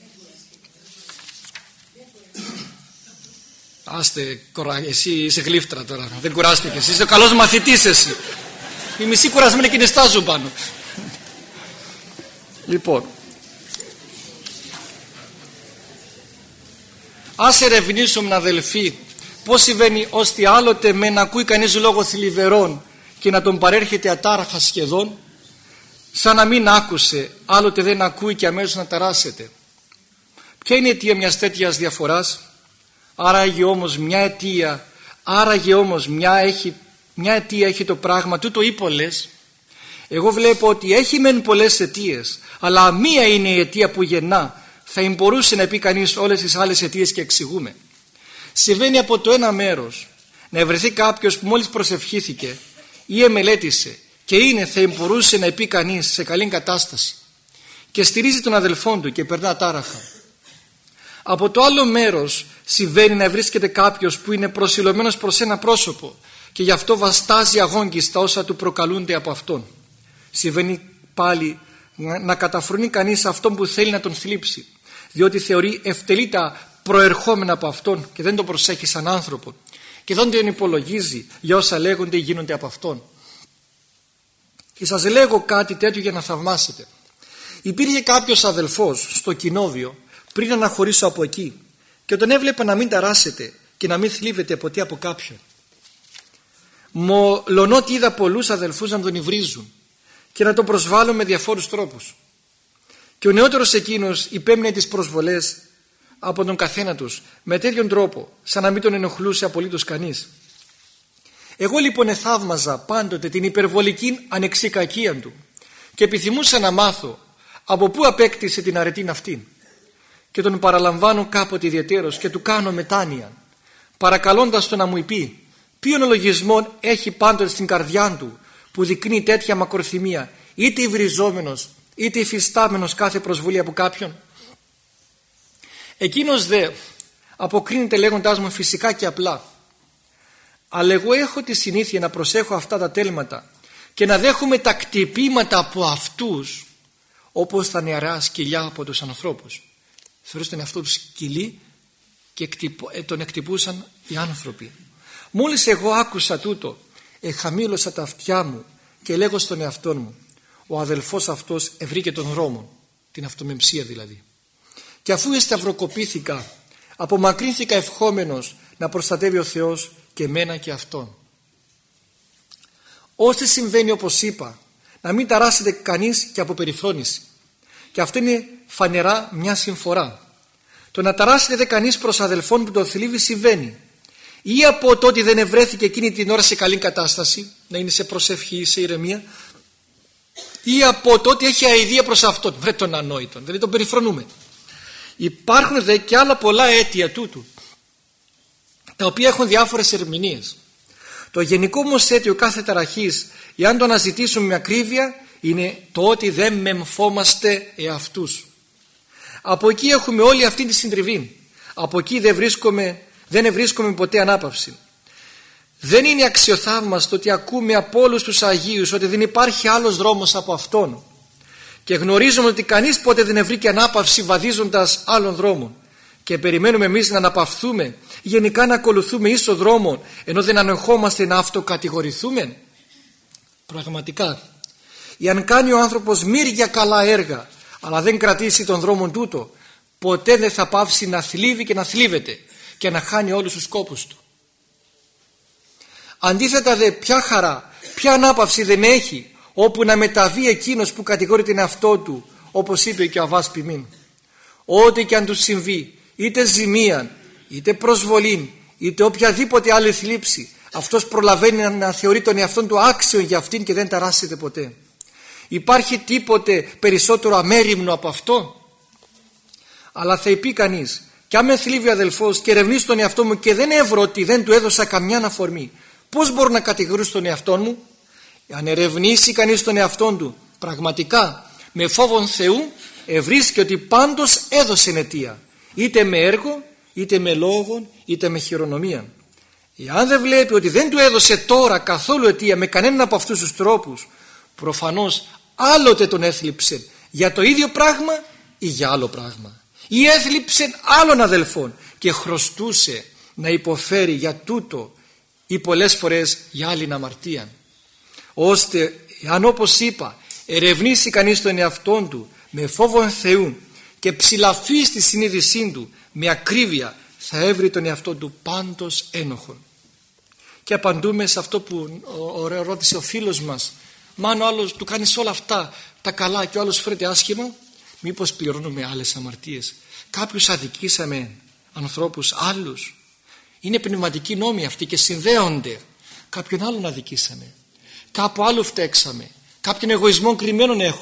Άστε, εσύ είσαι γλύφτρα τώρα, δεν κουράστηκες, εσύ είσαι ο καλός μαθητής εσύ. Οι μισοί κουρασμένοι και νεστάζουν πάνω. Λοιπόν, ας ερευνήσουμε, αδελφοί, πώς συμβαίνει ώστε άλλοτε με να ακούει κανείς λόγο θλιβερών και να τον παρέρχεται ατάραχα σχεδόν, σαν να μην άκουσε, άλλοτε δεν ακούει και αμέσως να ταράσσεται. Ποια είναι η αιτία μιας τέτοιας διαφοράς? Άραγε όμως μια αιτία έχει το πράγμα, τούτο ή πολλές. Εγώ βλέπω ότι έχει μεν πολλές αιτίες, Αλλά μία είναι η αιτία που γεννά. Θα μπορούσε να πει κανείς όλες τις άλλες αιτίες και εξηγούμε. Συμβαίνει από το ένα μέρος να βρεθεί κάποιος που μόλις προσευχήθηκε ή εμελέτησε και είναι, θα μπορούσε να πει κανείς, σε καλή κατάσταση και στηρίζει τον αδελφόν του και περνά τάραχα. Από το άλλο μέρος συμβαίνει να βρίσκεται κάποιος που είναι προσιλωμένος προς ένα πρόσωπο και γι' αυτό βαστάζει αγόγγιστα όσα του προκαλούνται από αυτόν. Συμβαίνει πάλι να καταφρονεί κανείς αυτόν που θέλει να τον θλίψει, διότι θεωρεί ευτελή τα προερχόμενα από αυτόν και δεν τον προσέχει σαν άνθρωπο και δεν τον υπολογίζει για όσα λέγονται ή γίνονται από αυτόν. Και σας λέγω κάτι τέτοιο για να θαυμάσετε. Υπήρχε κάποιος αδελφός στο κοινόβιο πριν αναχωρήσω από εκεί και τον έβλεπα να μην ταράσετε και να μην θλίβεται ποτέ από κάποιον. Μολονότι είδα πολλούς αδελφούς να τον υβρίζουν και να τον προσβάλλουν με διαφόρους τρόπους. Και ο νεότερος εκείνος υπέμεινε τις προσβολές από τον καθένα τους με τέτοιον τρόπο σαν να μην τον ενοχλούσε απολύτως κανείς. Εγώ λοιπόν εθαύμαζα πάντοτε την υπερβολική ανεξικακία του και επιθυμούσα να μάθω από πού απέκτησε την αρετήν αυτήν και τον παραλαμβάνω κάποτε ιδιαιτέρως και του κάνω μετάνοια παρακαλώντας τον να μου πει ποιον λογισμό έχει πάντοτε στην καρδιά του που δεικνύει τέτοια μακροθυμία, είτε υβριζόμενος είτε υφιστάμενος κάθε προσβολή από κάποιον. Εκείνος δε αποκρίνεται λέγοντάς μου φυσικά και απλά, αλλά εγώ έχω τη συνήθεια να προσέχω αυτά τα τέλματα και να δέχομαι τα κτυπήματα από αυτούς όπως τα νεαρά σκυλιά από τους ανθρώπους. Θεωρούσαν αυτό του σκυλί και τον εκτυπούσαν οι άνθρωποι. Μόλις εγώ άκουσα τούτο, εχαμήλωσα τα αυτιά μου και λέγω στον εαυτό μου, ο αδελφός αυτός ευρήκε τον δρόμο, την αυτομεμψία δηλαδή. Και αφού εσταυροκοπήθηκα, απομακρύνθηκα ευχόμενος να προστατεύει ο Θεός και εμένα και αυτόν. Ώστε συμβαίνει όπως είπα, να μην ταράσετε κανείς και από περιφρόνηση. Και αυτό είναι φανερά μια συμφορά. Το να ταράσετε δε κανείς προς αδελφόν που τον θλίβει συμβαίνει ή από το ότι δεν ευρέθηκε εκείνη την ώρα σε καλή κατάσταση, να είναι σε προσευχή, σε ηρεμία, ή από το ότι έχει αηδία προς αυτόν, βρε τον ανόητον, δηλαδή τον περιφρονούμε. Υπάρχουν δε και άλλα πολλά αίτια τούτου, τα οποία έχουν διάφορες ερμηνείες. Το γενικό όμως αίτιο κάθε ταραχής, εάν το αναζητήσουμε με ακρίβεια, είναι το ότι δεν μεμφόμαστε εαυτούς. Από εκεί έχουμε όλη αυτή τη συντριβή. Από εκεί δεν βρίσκουμε ποτέ ανάπαυση. Δεν είναι αξιοθαύμαστο ότι ακούμε από όλους τους Αγίους ότι δεν υπάρχει άλλος δρόμος από αυτόν. Και γνωρίζουμε ότι κανείς ποτέ δεν βρήκε ανάπαυση βαδίζοντας άλλων δρόμων. Και περιμένουμε εμείς να αναπαυθούμε, γενικά να ακολουθούμε ίσο δρόμο, ενώ δεν ανεχόμαστε να αυτοκατηγορηθούμε. Πραγματικά, εάν κάνει ο άνθρωπος μύρια καλά έργα, αλλά δεν κρατήσει τον δρόμο τούτο, ποτέ δεν θα πάυσει να θλίβει και να θλίβεται και να χάνει όλους τους σκόπους του. Αντίθετα δε, ποια χαρά, ποια ανάπαυση δεν έχει, όπου να μεταβεί εκείνος που κατηγορεί την εαυτό του, όπως είπε και ο Αββάς Ποιμήν. Ό,τι και αν του συμβεί, είτε ζημίαν, είτε προσβολήν, είτε οποιαδήποτε άλλη θλίψη, αυτός προλαβαίνει να θεωρεί τον εαυτόν του άξιο για αυτήν και δεν ταράσσεται ποτέ. Υπάρχει τίποτε περισσότερο αμέριμνο από αυτό? Αλλά θα πει κανείς, κι αν με θλίβει ο αδελφός και ερευνήσει τον εαυτό μου και δεν έβρω ότι δεν του έδωσα καμιά αναφορμή, πώς μπορώ να κατηγορήσω τον εαυτό μου? Αν ερευνήσει κανείς τον εαυτόν του πραγματικά με φόβον Θεού, ευρίσκει ότι πάντως έδωσε αιτία, είτε με έργο, είτε με λόγο, είτε με χειρονομία. Εάν δεν βλέπει ότι δεν του έδωσε τώρα καθόλου αιτία με κανέναν από αυτούς τους τρόπους, προφανώς άλλοτε τον έθλιψε για το ίδιο πράγμα ή για άλλο πράγμα, ή έθλιψε άλλον αδελφόν και χρωστούσε να υποφέρει για τούτο ή πολλές φορές για άλλη αμαρτία. Ώστε αν, όπως είπα, ερευνήσει κανείς τον εαυτόν του με φόβο Θεού και ψηλαφεί στη συνείδησή του με ακρίβεια, θα έβρει τον εαυτό του πάντως ένοχον. Και απαντούμε σε αυτό που ρώτησε ο φίλος μας, μα αν ο άλλος του κάνει όλα αυτά τα καλά και ο άλλος φέρεται άσχημα, μήπως πληρώνουμε άλλες αμαρτίες? Κάποιους αδικήσαμε, ανθρώπους άλλους. Είναι πνευματικοί νόμοι αυτοί και συνδέονται. Κάποιον άλλον αδικήσαμε, κάπου άλλο φταίξαμε, κάποιον εγωισμό κρυμμένον έχουμε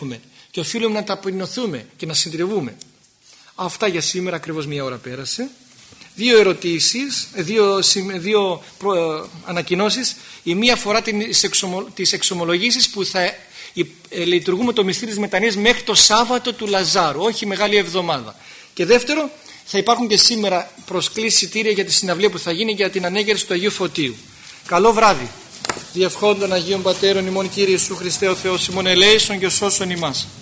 και οφείλουμε να ταπεινωθούμε και να συντριβούμε. Αυτά για σήμερα, ακριβώς 1 ώρα πέρασε. 2 ερωτήσεις, 2 ανακοινώσεις. Η μία αφορά τις εξομολογήσεις που θα λειτουργούμε το μυστήριο της μετανοίας μέχρι το Σάββατο του Λαζάρου, όχι Μεγάλη Εβδομάδα. Και δεύτερο, θα υπάρχουν και σήμερα προσκλήσεις εισιτήρια για τη συναυλία που θα γίνει για την ανέγερση του Αγίου Φωτίου. Καλό βράδυ. Διευχών των Αγίων Πατέρων ημών Κύριε Ιησού Χριστέ ο Θεός ημών ελέησον και σώσον ημάς.